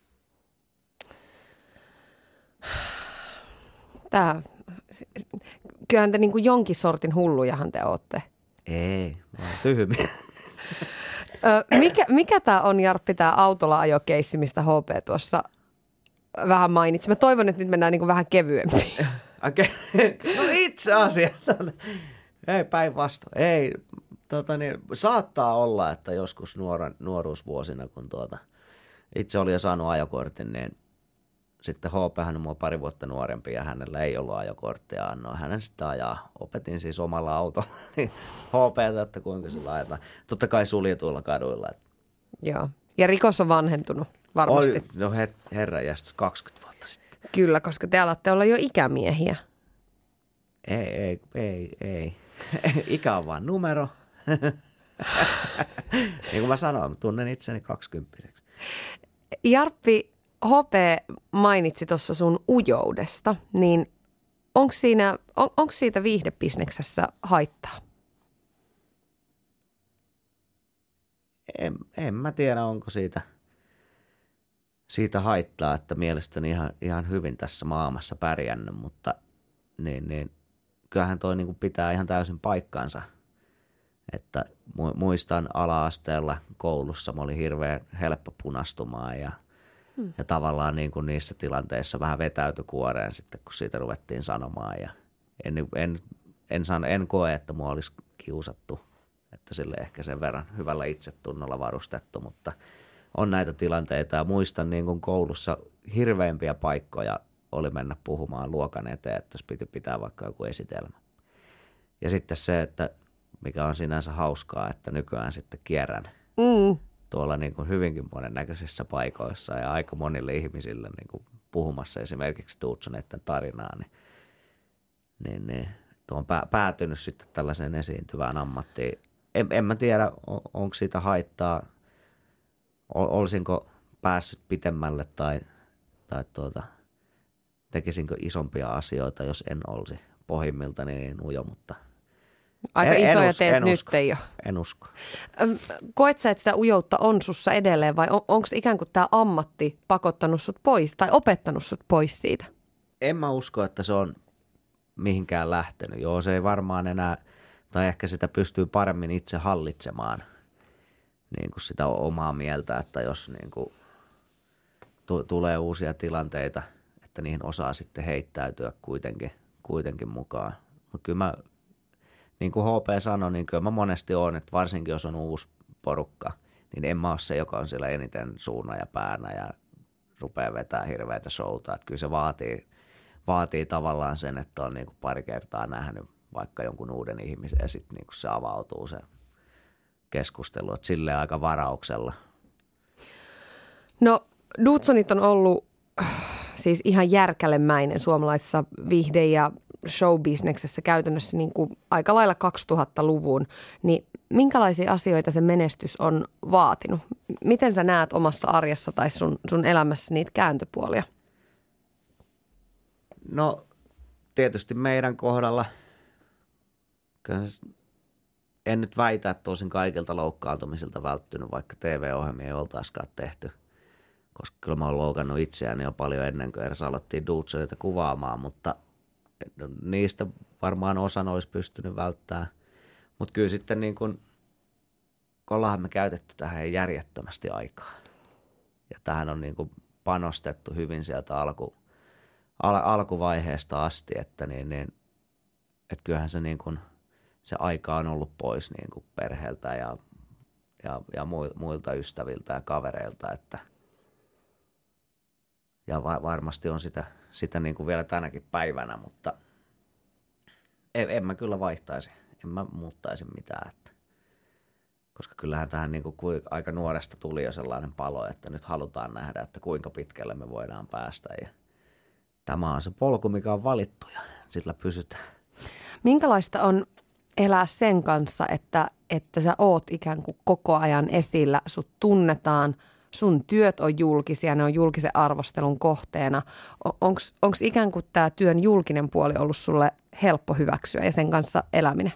Tää, kyllähän te niin kuin jonkin sortin hullujahan te ootte. Ei, mä oon tyhmiä. mikä, mikä tämä on, Jarppi, tämä autolla ajokeissi, mistä H P tuossa vähän mainitsi? Mä toivon, että nyt mennään niin kuin vähän kevyempiin. Okei, okay. No itse asiassa. Ei päinvastoin. Ei, tota niin, saattaa olla, että joskus nuoren, nuoruusvuosina, kun tuota, itse oli jo saanut ajokortin, niin sitten H P hän on mua pari vuotta nuorempi ja hänellä ei ollut ajokorttia. Annoin hänen sitten ajaa. Opetin siis omalla autolla H P:tä, että kuinka sillä ajetaan. Totta kai suljetuilla kaduilla. Joo. Ja rikos on vanhentunut varmasti. Oi, no herra jästäs kaksikymmentä vuotta sitten. Kyllä, koska te alatte olla jo ikämiehiä. Ei, ei, ei, ei. Ikä on vaan numero. Niin kuin mä sanoin, tunnen itseni kaksikymppiseksi. Jarppi, H P mainitsi tuossa sun ujoudesta, niin onko siinä, on, onko siitä viihdebisneksessä haittaa? En, en mä tiedä, onko siitä, siitä haittaa, että mielestäni ihan, ihan hyvin tässä maailmassa pärjännyt, mutta niin, niin, kyllähän toi niin kuin pitää ihan täysin paikkansa. Että muistan ala-asteella koulussa, mä olin hirveän helppo punastumaan ja Hmm. Ja tavallaan niin kuin niissä tilanteissa vähän vetäytyi kuoreen sitten, kun siitä ruvettiin sanomaan. Ja en, en, en, san, en koe, että mua olisi kiusattu, että sille ehkä sen verran hyvällä itsetunnolla varustettu. Mutta on näitä tilanteita ja muistan niin kuin koulussa hirveämpiä paikkoja oli mennä puhumaan luokan eteen, että jos piti pitää vaikka joku esitelmä. Ja sitten se, että mikä on sinänsä hauskaa, että nykyään sitten kierrän mm. tuolla niin kuin hyvinkin monennäköisissä paikoissa ja aika monille ihmisille niin kuin puhumassa esimerkiksi Dudsoneiden tarinaa, niin, niin, niin tuo on päätynyt sitten tällaiseen esiintyvään ammattiin. En, en mä tiedä, on, onko siitä haittaa, olisinko päässyt pitemmälle tai, tai tuota, tekisinkö isompia asioita, jos en olisi pohjimmiltani niin ujo, mutta aika en, isoja en teet en nyt usko, jo. En usko. Koet sä, että sitä ujoutta on sussa edelleen vai on, onko ikään kuin tämä ammatti pakottanut sut pois tai opettanut sut pois siitä? En mä usko, että se on mihinkään lähtenyt. Joo, se ei varmaan enää, tai ehkä sitä pystyy paremmin itse hallitsemaan niin kuin sitä omaa mieltä, että jos niin kuin t- tulee uusia tilanteita, että niihin osaa sitten heittäytyä kuitenkin, kuitenkin mukaan. Mutta kyllä mä, niin kuin H P sanoi, niin kyllä mä monesti oon, että varsinkin jos on uusi porukka, niin en mä ole se, joka on siellä eniten suuna ja päänä ja rupeaa vetämään hirveätä showta. Että kyllä se vaatii, vaatii tavallaan sen, että on niin kuin pari kertaa nähnyt vaikka jonkun uuden ihmisen ja sitten niin kuin se avautuu se keskustelu, että silleen aika varauksella. No Dudsonit on ollut siis ihan järkälemäinen suomalaisessa viihde- ja showbisneksessä käytännössä niin kuin aika lailla kaksituhattaluvun, niin minkälaisia asioita se menestys on vaatinut? Miten sä näet omassa arjessa tai sun, sun elämässä niitä kääntöpuolia? No tietysti meidän kohdalla en nyt väitä, että olisin kaikilta loukkaantumisilta välttynyt, vaikka T V-ohjelmia ei oltaisikaan tehty, koska kyllä mä oon loukannut itseäni jo paljon ennen kuin edes alettiin Dudsonita kuvaamaan, mutta niistä varmaan osan olisi pystynyt välttämään. Mutta kyllä sitten niin kun, kun ollaanhan me käytetty tähän järjettömästi aikaa. Ja tähän on niin kun panostettu hyvin sieltä alku, al, alkuvaiheesta asti, että, niin, niin, että kyllähän se, niin kun, se aika on ollut pois niin kun perheeltä ja, ja, ja muilta ystäviltä ja kavereilta. Että, ja va, varmasti on sitä, sitä niin kuin vielä tänäkin päivänä, mutta en, en mä kyllä vaihtaisi, en mä muuttaisi mitään. Että, koska kyllähän tähän niin kuin aika nuoresta tuli jo sellainen palo, että nyt halutaan nähdä, että kuinka pitkälle me voidaan päästä. Ja tämä on se polku, mikä on valittu ja sillä pysytään. Minkälaista on elää sen kanssa, että, että sä oot ikään kuin koko ajan esillä, sut tunnetaan, sun työt on julkisia, ne on julkisen arvostelun kohteena. Onko ikään kuin tämä työn julkinen puoli ollut sulle helppo hyväksyä ja sen kanssa eläminen?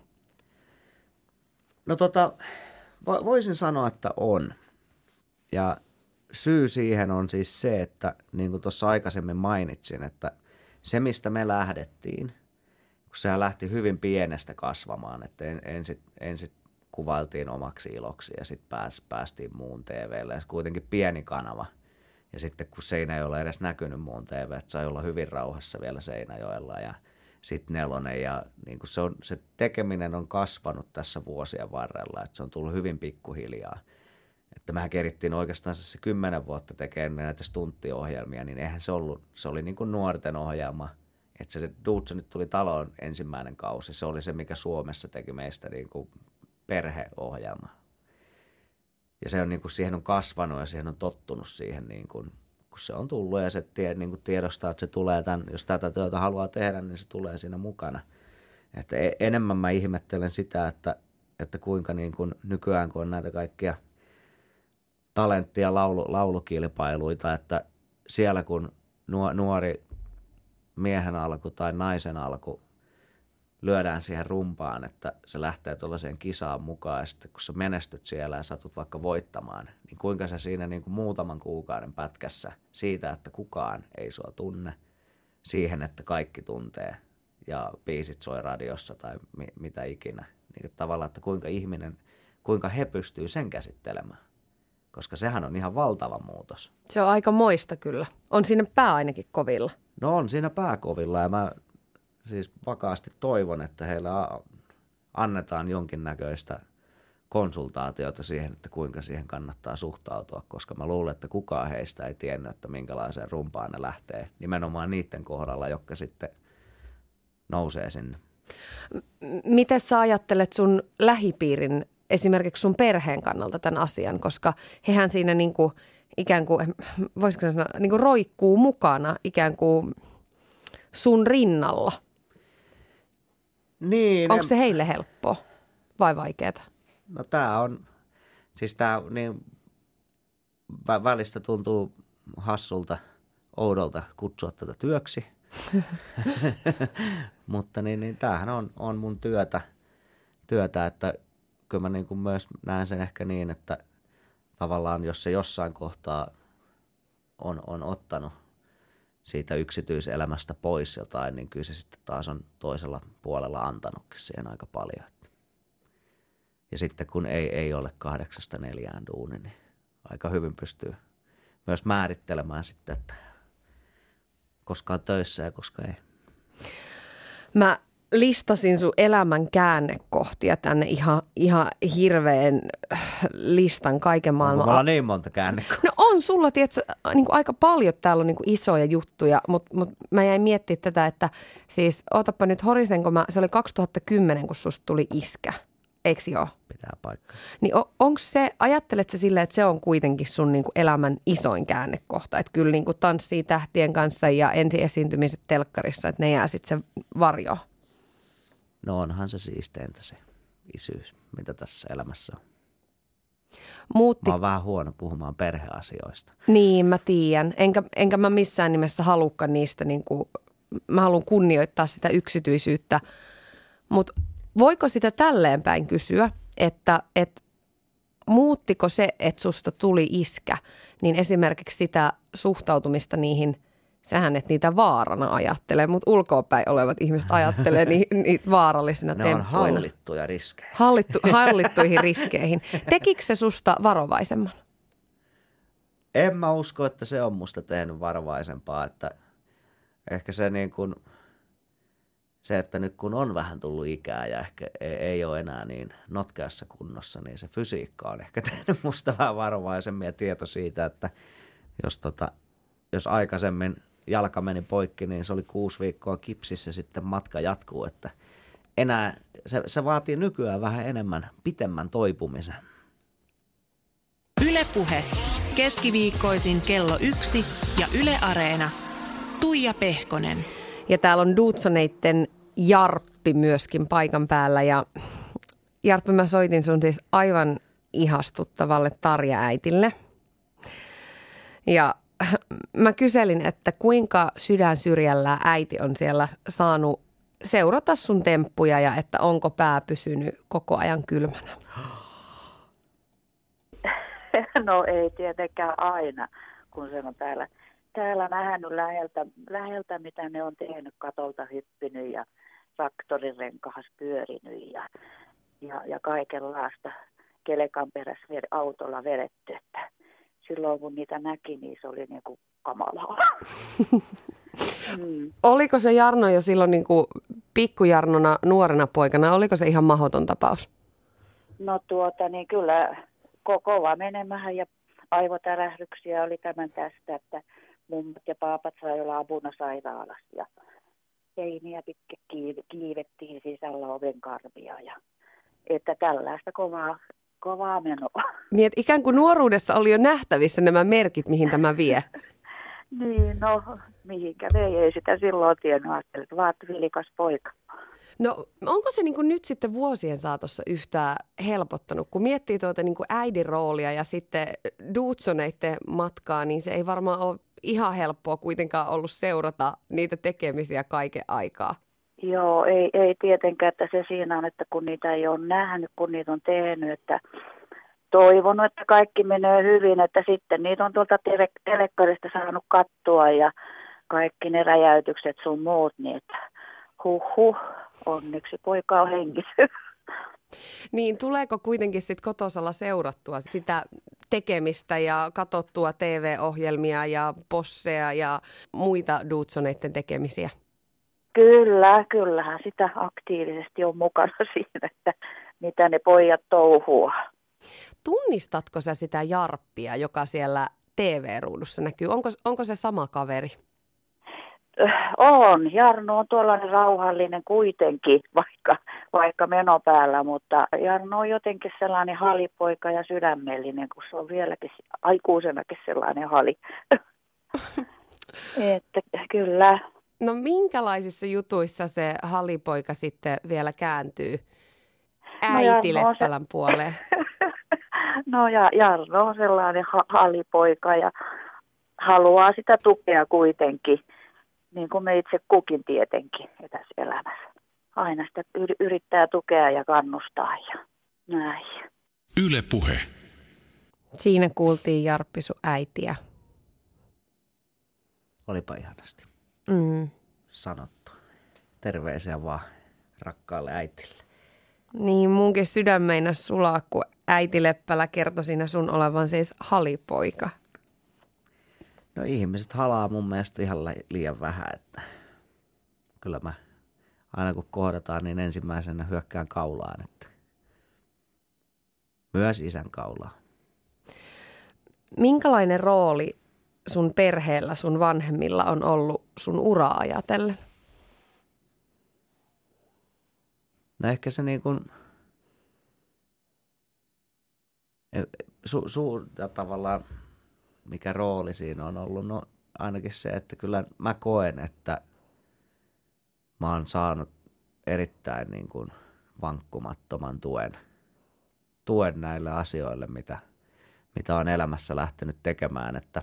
No tota, voisin sanoa, että on. Ja syy siihen on siis se, että niin kuin tuossa aikaisemmin mainitsin, että se mistä me lähdettiin, kun sehän lähti hyvin pienestä kasvamaan, että ensin ensin kuvailtiin omaksi iloksi ja sitten pääs, päästiin muun T V:lle ja kuitenkin pieni kanava. Ja sitten kun Seinäjoella ei edes näkynyt muun T V, että sai olla hyvin rauhassa vielä Seinäjoella ja sitten Nelonen. Ja niin kuin se, on, se tekeminen on kasvanut tässä vuosien varrella, että se on tullut hyvin pikkuhiljaa. Että mehän kerittiin oikeastaan se kymmenen vuotta tekemään näitä stunttiohjelmia, niin eihän se ollut, se oli niin kuin nuorten ohjelma. Että se Dudsonit tuli taloon ensimmäinen kausi, se oli se mikä Suomessa teki meistä niin kuin perheohjelma. Ja se on niin kuin, siihen on kasvanut ja siihen on tottunut siihen, niin kuin, kun se on tullut ja se tie, niin kuin tiedostaa, että se tulee tämän, jos tätä työtä haluaa tehdä, niin se tulee siinä mukana. Että enemmän mä ihmettelen sitä, että, että kuinka niin kuin nykyään, kun on näitä kaikkia talentti- ja laulu, laulukilpailuita, että siellä kun nuori miehen alku tai naisen alku lyödään siihen rumpaan, että se lähtee tuollaiseen kisaan mukaan ja sitten kun sä menestyt siellä ja satut vaikka voittamaan, niin kuinka sä siinä niin kuin muutaman kuukauden pätkässä siitä, että kukaan ei sua tunne, siihen, että kaikki tuntee ja biisit soi radiossa tai mi- mitä ikinä. Niin tavallaan, että kuinka ihminen, kuinka he pystyy sen käsittelemään, koska sehän on ihan valtava muutos. Se on aika moista kyllä. On siinä pää ainakin kovilla. No on siinä pää kovilla ja mä siis vakaasti toivon, että heillä annetaan jonkinnäköistä konsultaatiota siihen, että kuinka siihen kannattaa suhtautua, koska mä luulen, että kukaan heistä ei tiennyt, että minkälaiseen rumpaan ne lähtee nimenomaan niiden kohdalla, jotka sitten nousee sinne. Miten sä ajattelet sun lähipiirin, esimerkiksi sun perheen kannalta tämän asian, koska hehän siinä niin kuin, ikään kuin, voisiko sanoa, niin kuin roikkuu mukana ikään kuin sun rinnalla. Niin. Onko se heille helppoa vai vaikeaa? No tää on, siis tää niin välistä tuntuu hassulta, oudolta kutsua tätä työksi. Mutta niin, niin tämähän on, on mun työtä, työtä, että kyllä mä niin kuin myös näen sen ehkä niin, että tavallaan jos se jossain kohtaa on, on ottanut siitä yksityiselämästä pois jotain, niin kyllä se sitten taas on toisella puolella antanutkin siihen aika paljon. Ja sitten kun ei, ei ole kahdeksasta neljään duuni, niin aika hyvin pystyy myös määrittelemään sitten, että koska on töissä ja koska ei. Mä listasin sun elämän käännekohtia tänne ihan, ihan hirveän listan kaiken maailman. Onko mulla niin monta käännekohtia? No on sulla, tiedätkö, niin kuin aika paljon täällä on niin kuin isoja juttuja, mutta, mutta mä jäin miettimään tätä, että siis ootapa nyt horisenko mä, se oli kaksituhattakymmenen, kun susta tuli iskä. Eikö joo? Pitää paikkaa. Niin on, onko se, ajattelet sä silleen, että se on kuitenkin sun niinku elämän isoin käännekohta? Että kyllä niinku tanssii tähtien kanssa ja ensiesiintymiset telkkarissa, että ne jää sitten se varjo. No onhan se siisteintä se isyys, mitä tässä elämässä on. Muutti... Mä oon vähän huono puhumaan perheasioista. Niin, mä tiedän. Enkä, enkä mä missään nimessä halukkaan niistä, niinku, mä haluan kunnioittaa sitä yksityisyyttä, mutta voiko sitä tälleen päin kysyä, että, että muuttiko se, että susta tuli iskä, niin esimerkiksi sitä suhtautumista niihin, sähän et niitä vaarana ajattelee, mutta ulkoapäin olevat ihmiset ajattelee niitä, niitä vaarallisina ne temppuina. Ne on hallittuja riskejä. Hallittu, hallittuihin riskeihin. Tekikö se susta varovaisemman? En mä usko, että se on musta tehnyt varovaisempaa, että ehkä se niin kuin... Se, että nyt kun on vähän tullut ikää ja ehkä ei, ei ole enää niin notkeassa kunnossa, niin se fysiikka on ehkä tehnyt musta vähän varovaisemmin ja tieto siitä, että jos, tota, jos aikaisemmin jalka meni poikki, niin se oli kuusi viikkoa kipsissä ja sitten matka jatkuu, että enää se, se vaatii nykyään vähän enemmän pitemmän toipumisen. Yle Puhe. Keskiviikkoisin kello yksi ja Yle Areena. Tuija Pehkonen. Ja täällä on Duutsoneitten Jarppi myöskin paikan päällä. Ja Jarppi, mä soitin sun siis aivan ihastuttavalle Tarja-äitille. Ja mä kyselin, että kuinka sydän syrjällä äiti on siellä saanut seurata sun temppuja ja että onko pää pysynyt koko ajan kylmänä? No ei tietenkään aina, kun se on täällä. Täällä nähnyt läheltä, läheltä, mitä ne on tehnyt, katolta hyppinyt ja traktorin renkaassa pyörinyt ja, ja, ja kaikenlaista kelekan perässä autolla vedetty. Että silloin kun niitä näki, niin se oli niin kuin kamalaa. mm. Oliko se Jarno jo silloin niin kuin pikkujarnona, nuorena poikana, oliko se ihan mahdoton tapaus? No tuota, niin kyllä ko- kova menemähän ja aivotärähdyksiä oli tämän tästä, että mummat ja paapat sai olla apuna sairaalassa ja seiniä pitkä kiivettiin sisällä oven karvia ja että tällaista kovaa, kovaa menoa. Niin, että ikään kuin nuoruudessa oli jo nähtävissä nämä merkit, mihin tämä vie. Niin, no mihinkä vei, ei sitä silloin tiennyt, ajattelin, että vaat vilikas poika. No onko se niin kuin nyt sitten vuosien saatossa yhtään helpottanut, kun miettii tuota niin kuin äidin roolia ja sitten Duutsoneitten matkaa, niin se ei varmaan ole ihan helppoa kuitenkaan ollut seurata niitä tekemisiä kaiken aikaa. Joo, ei, ei tietenkään, että se siinä on, että kun niitä ei ole nähnyt, kun niitä on tehnyt, että toivonut, että kaikki menee hyvin, että sitten niitä on tuolta tele- telekkarista saanut katsoa ja kaikki ne räjäytykset sun muut, niin että huh huh, onneksi poika on hengissä. Niin tuleeko kuitenkin sitten kotosalla seurattua sitä tekemistä ja katsottua T V-ohjelmia ja posseja ja muita Duutsoneitten tekemisiä? Kyllä, kyllähän sitä aktiivisesti on mukana siinä, että mitä ne pojat touhua. Tunnistatko sä sitä Jarppia, joka siellä T V-ruudussa näkyy? Onko, onko se sama kaveri? On. Jarno on tuollainen rauhallinen kuitenkin, vaikka, vaikka meno päällä, mutta Jarno on jotenkin sellainen halipoika ja sydämellinen, kun se on vieläkin aikuisenakin sellainen hali. Että kyllä. No minkälaisissa jutuissa se halipoika sitten vielä kääntyy äiti no Leppälän se... puoleen? No ja Jarno on sellainen ha- halipoika ja haluaa sitä tukea kuitenkin. Niin kuin me itse kukin tietenkin tässä elämässä. Aina sitä yrittää tukea ja kannustaa ja näin. Yle Puhe. Siinä kuultiin Jarppi sun äitiä. Olipa ihanasti Mm. sanottu. Terveisiä vaan rakkaalle äitille. Niin munkin sydän meinas sulaa, kun äiti Leppälä kertoi siinä sun olevan siis halipoika. No ihmiset halaa mun mielestä ihan liian vähän, että kyllä mä aina kun kohdataan, niin ensimmäisenä hyökkään kaulaan, että myös isän kaulaan. Minkälainen rooli sun perheellä, sun vanhemmilla on ollut sun uraa ajatellen? No ehkä se niin kuin su, su, tavallaan mikä rooli siinä on ollut, no ainakin se, että kyllä mä koen, että mä oon saanut erittäin niin kuin vankkumattoman tuen, tuen näille asioille, mitä, mitä on elämässä lähtenyt tekemään, että,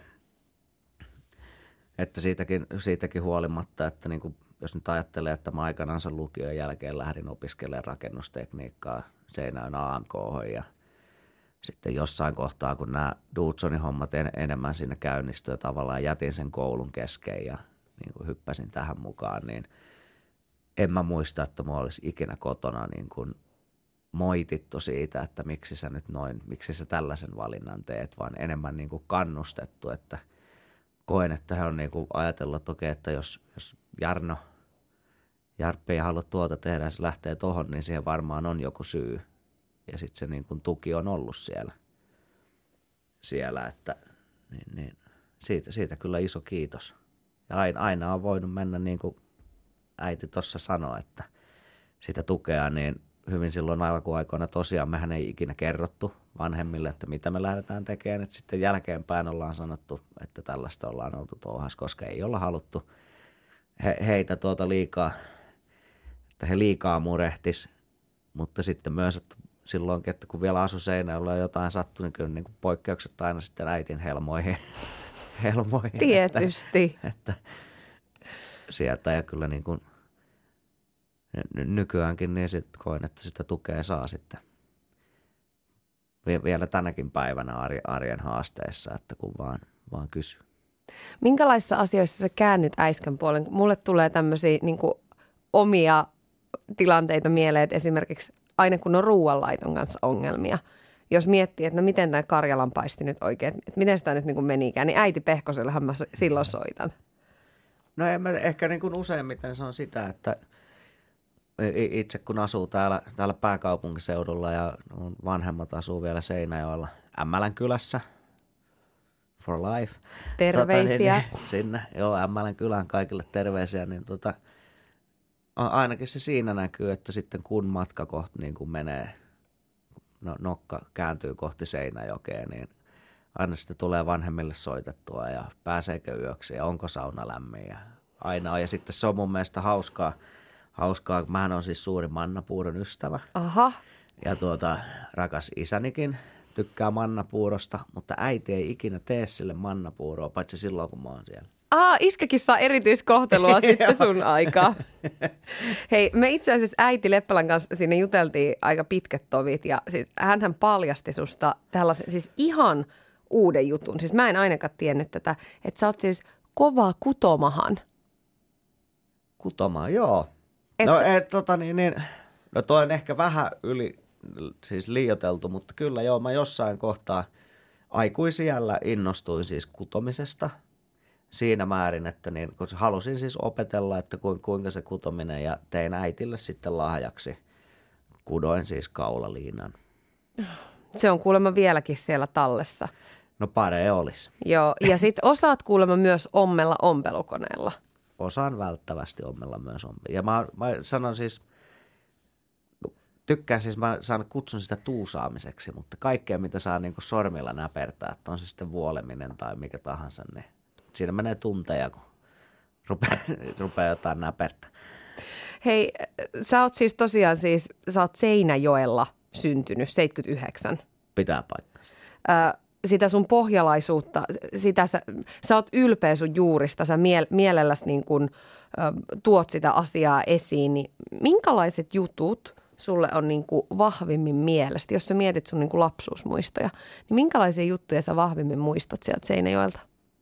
että siitäkin, siitäkin huolimatta, että niin kuin, jos nyt ajattelee, että mä aikanaan sen lukion jälkeen lähdin opiskelemaan rakennustekniikkaa Seinäjoen A M K:hon ja sitten jossain kohtaa, kun nämä Dudsonin hommat en, enemmän siinä käynnistyi ja tavallaan jätin sen koulun kesken ja niin kuin hyppäsin tähän mukaan, niin en mä muista, että mulla olisi ikinä kotona niin kuin moitittu siitä, että miksi sä nyt noin, miksi sä tällaisen valinnan teet, vaan enemmän niin kuin kannustettu, että koen, että he on niin kuin ajatellut, että okei, että jos, jos Jarno, Jarppi ei halua tuota tehdä ja se lähtee tohon, niin siihen varmaan on joku syy. Ja sitten se niin kuin tuki on ollut siellä, siellä että niin, niin, siitä, siitä kyllä iso kiitos. Ja aina, aina on voinut mennä niin kuin äiti tuossa sanoi, että sitä tukea niin hyvin silloin alkuaikoina tosiaan mehän ei ikinä kerrottu vanhemmille, että mitä me lähdetään tekemään. Että sitten jälkeenpäin ollaan sanottu, että tällaista ollaan oltu touhassa, koska ei olla haluttu he, heitä tuota liikaa, että he liikaa murehtis. Mutta sitten myös, että silloinkin, että kun vielä asui Seinäjoella ja jotain sattui, niin kyllä niin kuin poikkeukset aina sitten äitin helmoihin. helmoihin Tietysti. Että, että sieltä ja kyllä niin kuin nykyäänkin niin sitten koen, että sitä tukea saa sitten vielä tänäkin päivänä arjen haasteissa, että kun vaan, vaan kysyy. Minkälaisissa asioissa sä käännyt äiskän puolen? Mulle tulee tämmöisiä niin kuin omia tilanteita mieleen, että esimerkiksi aina kun on ruoanlaiton kanssa ongelmia, jos miettii, että no miten tämä karjalanpaisti nyt oikein, että miten sitä nyt niin kuin menikään, niin äiti Pehkosellehan mä silloin soitan. No en mä ehkä niin kuin useimmiten se on sitä, että itse kun asuu täällä, täällä pääkaupunkiseudulla ja vanhemmat asuu vielä Seinäjoella Ämmälän kylässä, for life. Terveisiä. Tota, niin, sinne, joo, Ämmälän kylään kaikille terveisiä, niin tota, ainakin se siinä näkyy, että sitten kun matka kohti niin kun menee, no, nokka kääntyy kohti Seinäjokea, niin aina sitten tulee vanhemmille soitettua ja pääseekö yöksi ja onko sauna lämmin ja aina on. Ja sitten se on mun mielestä hauskaa, hauskaa. Mähän on siis suuri mannapuuron ystävä. Aha. Ja tuota, rakas isänikin tykkää mannapuurosta, mutta äiti ei ikinä tee sille mannapuuroa, paitsi silloin kun mä oon siellä. Ah, iskäkin saa erityiskohtelua sitten sun aikaa. Hei, me itse asiassa äiti Leppälän kanssa sinne juteltiin aika pitkät tovit ja siis hänhän paljasti susta tällaisen siis ihan uuden jutun. Siis mä en ainakaan tiennyt tätä, että sä oot siis kova kutomahan. Kutomaan, joo. Et no, et, tota, niin, niin, no toi on ehkä vähän yli, siis liioiteltu, mutta kyllä joo, mä jossain kohtaa aikuisiällä innostuin siis kutomisesta siinä määrin, että niin, kun halusin siis opetella, että kuinka se kutominen ja tein äitille sitten lahjaksi kudoin siis kaulaliinan. Se on kuulemma vieläkin siellä tallessa. No pare olisi. Joo, ja sitten osaat kuulemma myös ommella ompelukoneella. Osaan välttävästi ommella myös ompelua. Ja mä, mä sanon siis, tykkään siis, mä saan kutsun sitä tuusaamiseksi, mutta kaikkea mitä saa niin kuin sormilla näpertää, että on se sitten vuoleminen tai mikä tahansa, niin siinä menee tunteja, kun rupeaa, rupeaa jotain näpertää. Hei, sä oot siis tosiaan siis, sä oot Seinäjoella syntynyt seitsemänkymmentäyhdeksän. Pitää paikkansa. Ö, sitä sun pohjalaisuutta, sitä sä, sä oot ylpeä sun juurista, sä miel, mielelläsi niin kun, ö, tuot sitä asiaa esiin, niin minkälaiset jutut sulle on niin kuin vahvimmin mielestä, jos sä mietit sun niin kuin lapsuusmuistoja, niin minkälaisia juttuja sä vahvimmin muistat sieltä Seinäjoelta?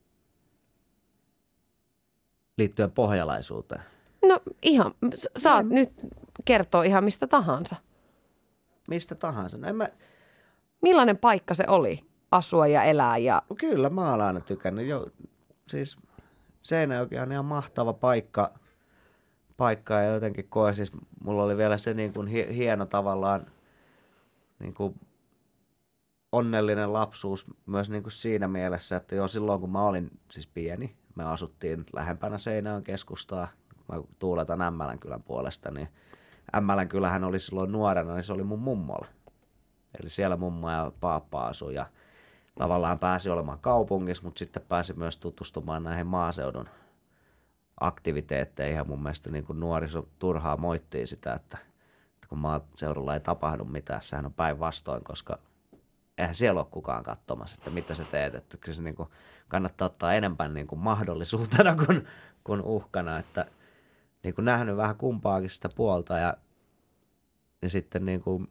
Liittyen pohjalaisuuteen. No ihan, saat nyt kertoa ihan mistä tahansa. Mistä tahansa. No en mä... Millainen paikka se oli asua ja elää? Ja... No kyllä mä oon aina tykännyt. Jo, siis Seinäjoki on ihan mahtava paikka. paikka ja jotenkin koe, siis mulla oli vielä se niin kuin hieno tavallaan niin kuin onnellinen lapsuus myös niin kuin siinä mielessä, että jo silloin kun mä olin siis pieni, me asuttiin lähempänä Seinäjoen keskustaa, mä tuuletan Ämmälänkylän puolesta, niin Ämmälänkylähän oli silloin nuorena, niin se oli mun mummolla. Eli siellä mummo ja paappa asui ja tavallaan pääsi olemaan kaupungissa, mutta sitten pääsi myös tutustumaan näihin maaseudun aktiviteetteihin ja mun mielestä niin kuin nuoriso turhaa moittii sitä, että, että kun maaseudulla ei tapahdu mitään, sehän on päinvastoin, koska eihän siellä ole kukaan katsomassa, että mitä sä teet, että kyllä se niin kuin kannattaa ottaa enemmän niin kuin mahdollisuutena kuin, kuin uhkana, että niin kuin nähnyt vähän kumpaakin sitä puolta ja, ja sitten niin kuin,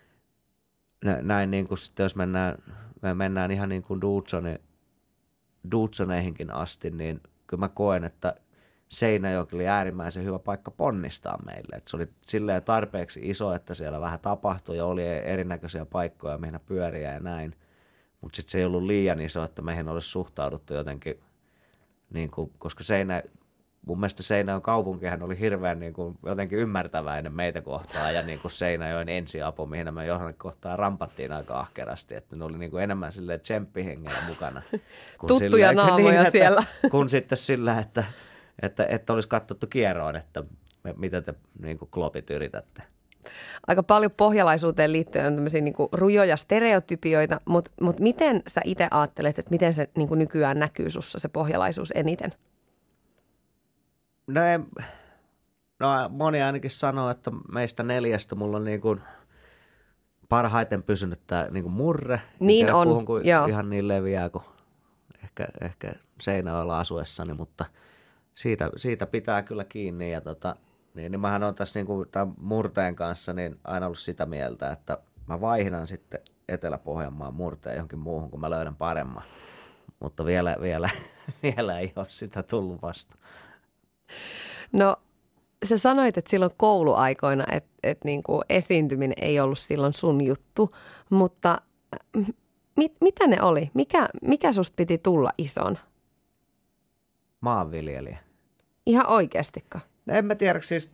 näin niin kuin sitten jos mennään, me mennään ihan niin kuin Dudsoneihinkin asti, niin kyllä mä koen, että Seinäjoki oli äärimmäisen hyvä paikka ponnistaa meille. Et se oli silleen tarpeeksi iso, että siellä vähän tapahtui ja oli erinäköisiä paikkoja, mihin pyöriä ja näin. Mutta sitten se ei ollut liian iso, että meihin olisi suhtauduttu jotenkin, niin kuin, koska Seinä, mun mielestä Seinäjoen kaupunkihan oli hirveän niin kuin, jotenkin ymmärtäväinen meitä kohtaan ja niin kuin Seinäjoen ensiapu, mihin me johonkin kohtaan rampattiin aika ahkerasti. Että ne oli niin kuin enemmän silleen tsemppihengellä mukana. Tuttuja silleen, naamoja niin, siellä. Että, kun sitten sillä, että Että, että olisi katsottu kierroon, että mitä te niin kuin klopit yritätte. Aika paljon pohjalaisuuteen liittyen on tämmöisiä niin kuin rujoja stereotypioita, mutta, mutta miten sä itse ajattelet, että miten se niin kuin nykyään näkyy sussa se pohjalaisuus eniten? No, en, no moni ainakin sanoo, että meistä neljästä mulla on niin kuin parhaiten pysynyt tämä niin kuin murre. Niin on, puhun, kuin joo. Ihan niin leviää kuin ehkä, ehkä Seinäjoella asuessani, mutta Siitä, siitä pitää kyllä kiinni ja tota, niin, niin mähän on tässä niin kuin tämän murteen kanssa niin aina ollut sitä mieltä, että mä vaihdan sitten Etelä-Pohjanmaan murteen johonkin muuhun, kun mä löydän paremman. Mutta vielä, vielä, vielä ei ole sitä tullut vasta. No sä sanoit, että silloin kouluaikoina, että, että niin kuin esiintyminen ei ollut silloin sun juttu, mutta mit, mitä ne oli? Mikä, mikä susta piti tulla ison? Maanviljelijä. Ihan oikeastikka? No en mä tiedä, siis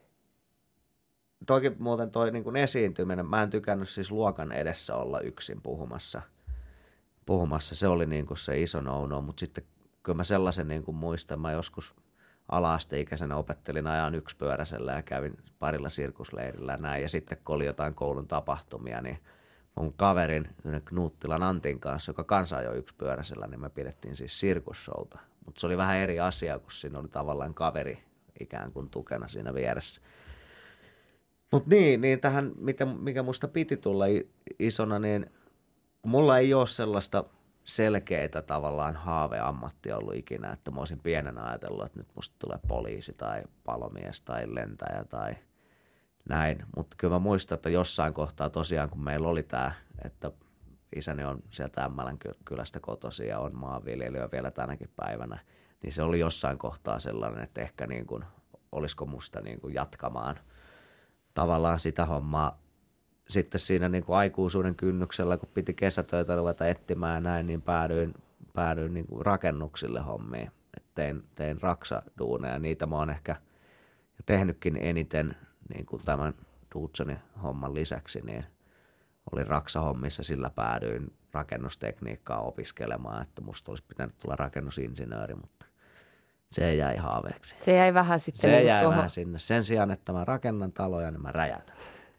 toki muuten toi niin kuin esiintyminen, mä en tykännyt siis luokan edessä olla yksin puhumassa. Puhumassa se oli niin kuin se iso no-no, mutta sitten kyllä mä sellaisen niin kuin muistan, mä joskus ala-asteikäisenä opettelin ajan yksipyöräisellä ja kävin parilla sirkusleirillä ja näin. Ja sitten kun oli jotain koulun tapahtumia, niin mun kaverin Knuttilan Antin kanssa, joka kanssa ajoi yksipyöräisellä, niin me pidettiin siis sirkusshowta. Mutta se oli vähän eri asia, kun siinä oli tavallaan kaveri ikään kuin tukena siinä vieressä. Mutta niin, niin tähän, mikä, mikä musta piti tulla isona, niin mulla ei ole sellaista selkeää tavallaan haaveammattia ollut ikinä, että mä olisin pienenä ajatellut, että nyt musta tulee poliisi tai palomies tai lentäjä tai näin. Mutta kyllä mä muistan, että jossain kohtaa tosiaan, kun meillä oli tämä, että isäni on sieltä Ämmälän kylästä kotoisin ja on maanviljelijä vielä tänäkin päivänä, niin se oli jossain kohtaa sellainen, että ehkä niin kuin, olisiko musta niin kuin jatkamaan tavallaan sitä hommaa. Sitten siinä niin kuin aikuisuuden kynnyksellä, kun piti kesätöitä ruveta etsimään ja näin, niin päädyin, päädyin niin kuin rakennuksille hommiin. Et tein, tein raksaduuneja, niitä mä oon ehkä tehnytkin eniten niin kuin tämän Dudsonin homman lisäksi, niin olin Raksa-hommissa, sillä päädyin rakennustekniikkaa opiskelemaan, että musta olisi pitänyt tulla rakennusinsinööri, mutta se jäi haaveeksi. Se jäi vähän sitten. Se niin jäi tuohon. vähän sinne. Sen sijaan, että mä rakennan taloja, niin mä räjätän.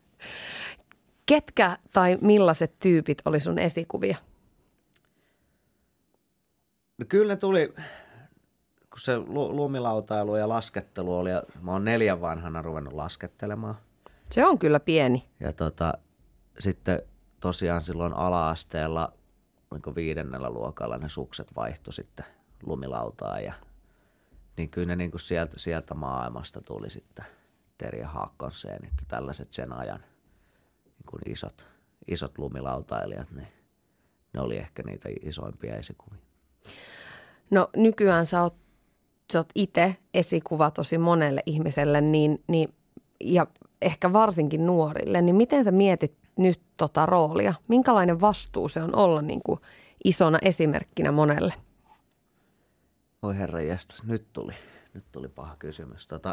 Ketkä tai millaiset tyypit oli sun esikuvia? No kyllä ne tuli, kun se lumilautailu ja laskettelu oli, ja mä oon neljän vanhana ruvennut laskettelemaan. Se on kyllä pieni. Ja tota, sitten tosiaan silloin ala-asteella, niin viidennellä luokalla ne sukset vaihtoi sitten lumilautaan. Ja, niin kyllä ne niin kuin sieltä, sieltä maailmasta tuli sitten Terje Haakkonsen, että tällaiset sen ajan niin kuin isot, isot lumilautailijat, niin ne oli ehkä niitä isoimpia esikuvia. No nykyään sä oot, sä oot itse esikuva tosi monelle ihmiselle niin, niin, ja ehkä varsinkin nuorille, niin miten sä mietit nyt tota roolia? Minkälainen vastuu se on olla niin kuin isona esimerkkinä monelle? Oi herra jästäs, nyt tuli, nyt tuli paha kysymys. Tota,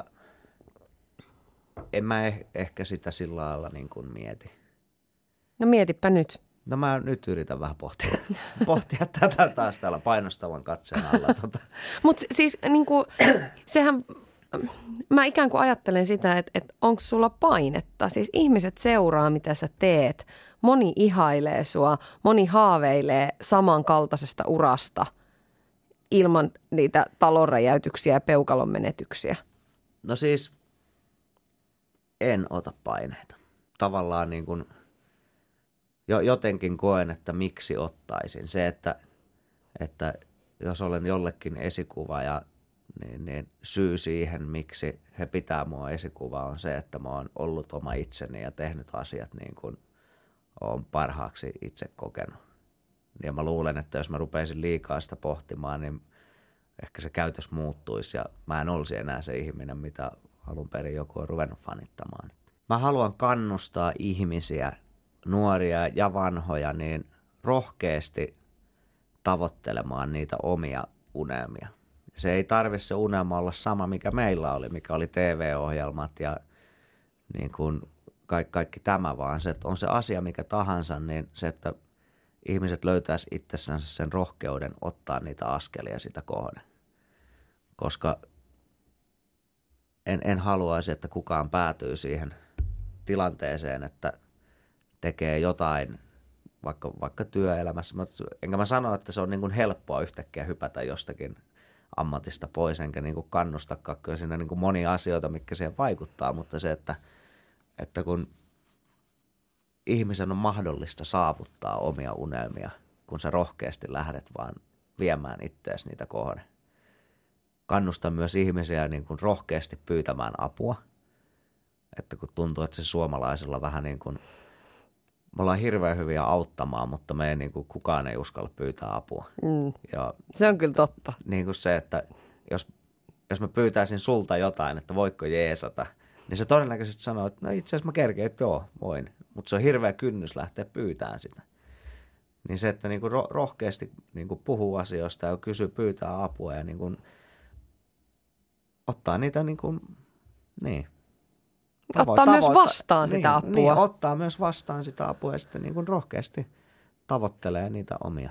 en mä eh, ehkä sitä sillä lailla niin kuin mieti. No mietipä nyt. No mä nyt yritän vähän pohtia, pohtia tätä taas täällä painostavan katseen alla. Tota. Mutta siis niin kuin, sehän, mä ikään kuin ajattelen sitä, että, että onko sulla painetta. Siis ihmiset seuraa, mitä sä teet. Moni ihailee sua, moni haaveilee samankaltaisesta urasta ilman niitä talonräjäytyksiä ja peukalon menetyksiä. No siis en ota paineita. Tavallaan niin kuin jo, jotenkin koen, että miksi ottaisin. Se, että, että jos olen jollekin esikuva ja niin, niin syy siihen, miksi he pitää mua esikuvaa, on se, että mä oon ollut oma itseni ja tehnyt asiat niin kuin oon parhaaksi itse kokenut. Ja mä luulen, että jos mä rupeisin liikaa sitä pohtimaan, niin ehkä se käytös muuttuisi ja mä en olisi enää se ihminen, mitä alun perin joku on ruvennut fanittamaan. Mä haluan kannustaa ihmisiä, nuoria ja vanhoja, niin rohkeasti tavoittelemaan niitä omia unelmia. Se ei tarvitse se unelma olla sama, mikä meillä oli, mikä oli T V-ohjelmat ja niin kuin kaikki, kaikki tämä, vaan se, että on se asia mikä tahansa, niin se, että ihmiset löytäisi itsessänsä sen rohkeuden ottaa niitä askelia sitä kohden. Koska en, en haluaisi, että kukaan päätyy siihen tilanteeseen, että tekee jotain vaikka, vaikka työelämässä. Enkä mä sano, että se on niin kuin helppoa yhtäkkiä hypätä jostakin ammatista pois, enkä niin kuin kannustakaan. Kyllä siinä niin kuin monia asioita, mitkä siihen vaikuttaa, mutta se, että, että kun ihmisen on mahdollista saavuttaa omia unelmia, kun sä rohkeasti lähdet vaan viemään ittees niitä kohden. Kannustan myös ihmisiä niin kuin rohkeasti pyytämään apua, että kun tuntuu, että se suomalaisella vähän niin kuin me ollaan hirveän hyviä auttamaan, mutta me ei, niin kuin, kukaan ei uskalla pyytää apua. Mm. Ja se on kyllä totta. Niin kuin se, että jos, jos mä pyytäisin sulta jotain, että voitko jeesata, niin se todennäköisesti sanoo, että no itse asiassa mä kerkeen, että joo, voin. Mutta se on hirveä kynnys lähteä pyytämään sitä. Niin se, että niin kuin ro- rohkeasti niin kuin puhuu asioista ja kysyy, pyytää apua ja niin kuin ottaa niitä niin kuin, niin. Tavo- ottaa tavoita- myös vastaan sitä niin, apua. Niin, ottaa myös vastaan sitä apua ja sitten niin kuin rohkeasti tavoittelee niitä omia,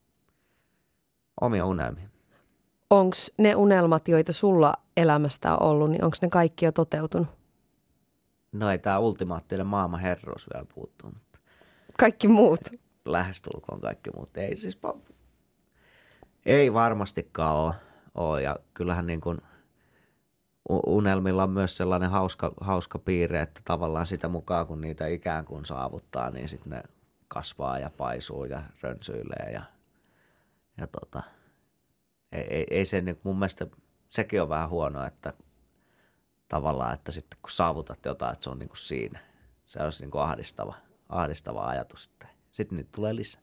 omia unelmia. Onko ne unelmat, joita sulla elämästä on ollut, niin onko ne kaikki jo toteutunut? No ei tämä ultimaattinen maailman herruus vielä puuttuu, mutta Kaikki muut? Lähestulkoon kaikki muut. Ei siis ei varmastikaan ole, ole. Ja kyllähän niin kuin unelmilla on myös sellainen hauska, hauska piirre, että tavallaan sitä mukaan, kun niitä ikään kuin saavuttaa, niin sitten ne kasvaa ja paisuu ja rönsyilee. Ja, ja tota, ei, ei, ei se, niin mun mielestä sekin on vähän huono, että tavallaan, että sitten kun saavutat jotain, että se on niin kuin siinä. Se olisi niin kuin ahdistava, ahdistava ajatus. Sitten niitä tulee lisää.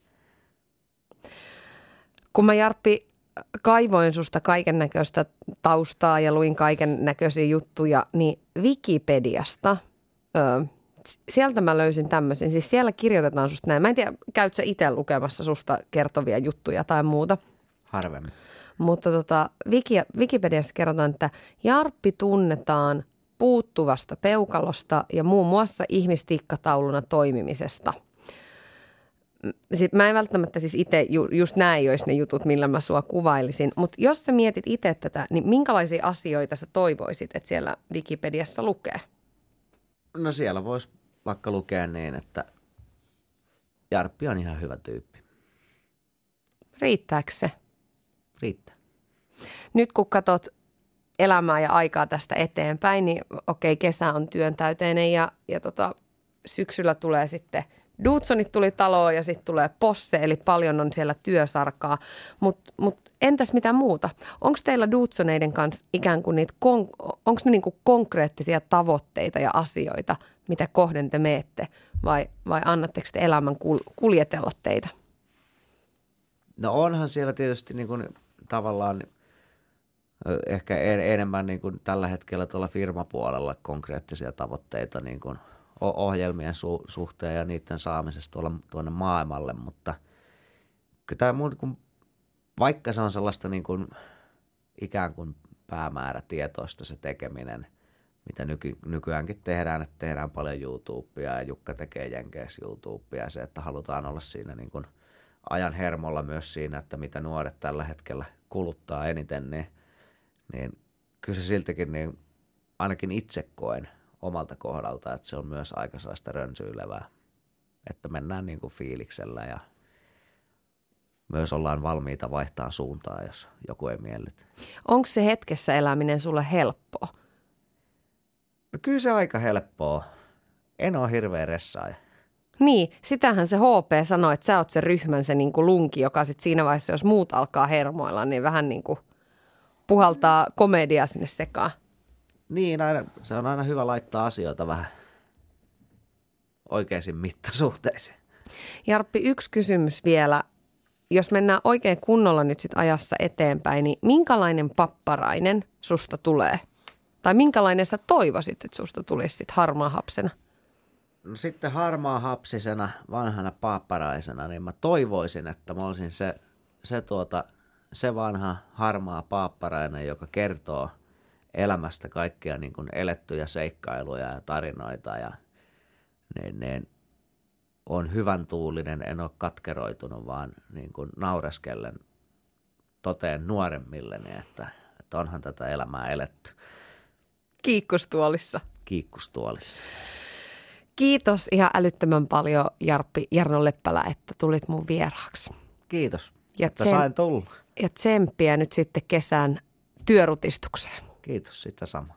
Kun mä Jarppi kaivoin susta kaiken näköistä taustaa ja luin kaiken näköisiä juttuja, niin Wikipediasta, ö, sieltä mä löysin tämmöisen. Siis siellä kirjoitetaan susta näin. Mä en tiedä, käyt sä itse lukemassa susta kertovia juttuja tai muuta? Harvemmin. Mutta tota, Wiki, Wikipediassa kerrotaan, että Jarppi tunnetaan puuttuvasta peukalosta ja muun muassa ihmistikkatauluna toimimisesta. Mä en välttämättä siis itse, ju, just nämä ei olisi ne jutut, millä mä sua kuvailisin, mutta jos sä mietit itse tätä, niin minkälaisia asioita sä toivoisit, että siellä Wikipediassa lukee? No siellä voisi vaikka lukea niin, että Jarppi on ihan hyvä tyyppi. Riittääkö se? Riittää. Nyt kun katsot elämää ja aikaa tästä eteenpäin, niin okei, kesä on työntäyteinen ja, ja tota, syksyllä tulee sitten Dudsonit tuli taloon ja sitten tulee Posse, eli paljon on siellä työsarkaa. Mutta mut entäs mitä muuta? Onko teillä Dudsoneiden kanssa ikään kuin niitä, onko ne niinku konkreettisia tavoitteita ja asioita, mitä kohden te meette? Vai, vai annatteko te elämän kuljetella teitä? No onhan siellä tietysti niin kuin tavallaan ehkä enemmän niin kuin tällä hetkellä tuolla firmapuolella konkreettisia tavoitteita niin kuin ohjelmien su- suhteen ja niiden saamisesta tuolla, tuonne maailmalle, mutta kyllä tämä muu, kun, vaikka se on sellaista niin kuin, ikään kuin päämäärätietoista se tekeminen, mitä nyky, nykyäänkin tehdään, että tehdään paljon YouTubea ja Jukka tekee Jenkeissä YouTubea ja se, että halutaan olla siinä niin kuin ajan hermolla myös siinä, että mitä nuoret tällä hetkellä kuluttaa eniten, niin, niin kyllä se siltikin niin ainakin itse koen omalta kohdalta, että se on myös aika sellaista rönsyilevää, että mennään niin kuin fiiliksellä ja myös ollaan valmiita vaihtaa suuntaa, jos joku ei miellytä. Onko se hetkessä eläminen sulle helppoa? No kyllä se aika helppoa. En ole hirveä ressaaja. Niin, sitähän se H P sanoi, että sä oot se ryhmän se niin kuin lunki, joka sitten siinä vaiheessa, jos muut alkaa hermoilla, niin vähän niin kuin puhaltaa komediaa sinne sekaan. Niin, aina, se on aina hyvä laittaa asioita vähän oikeisiin mittasuhteisiin. Jarppi, yksi kysymys vielä. Jos mennään oikein kunnolla nyt sit ajassa eteenpäin, niin minkälainen papparainen susta tulee? Tai minkälainen sä toivoisit, että susta tulisi sit harmaahapsena? No sitten harmaahapsisena, vanhana paapparaisena, niin mä toivoisin, että mä olisin se, se, tuota, se vanha harmaa paapparainen, joka kertoo elämästä kaikkia niin kuin elettyjä seikkailuja ja tarinoita ja ne, ne on hyvän tuulinen, en ole katkeroitunut, vaan niin kuin naureskellen toteen nuoremmilleni, että, että onhan tätä elämää eletty. Kiikkustuolissa. Kiikkustuolissa. Kiitos ihan älyttömän paljon, Jarppi Jarno Leppälä, että tulit mun vieraaksi. Kiitos, ja että tsem- sain tulla. Ja tsemppiä nyt sitten kesän työrutistukseen. Kiitos, sitä sama.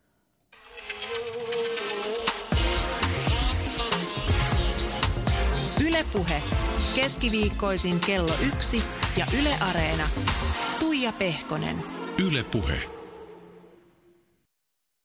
Yle Puhe. Keskiviikkoisin kello yksi ja Yle Areena. Tuija Pehkonen. Yle Puhe.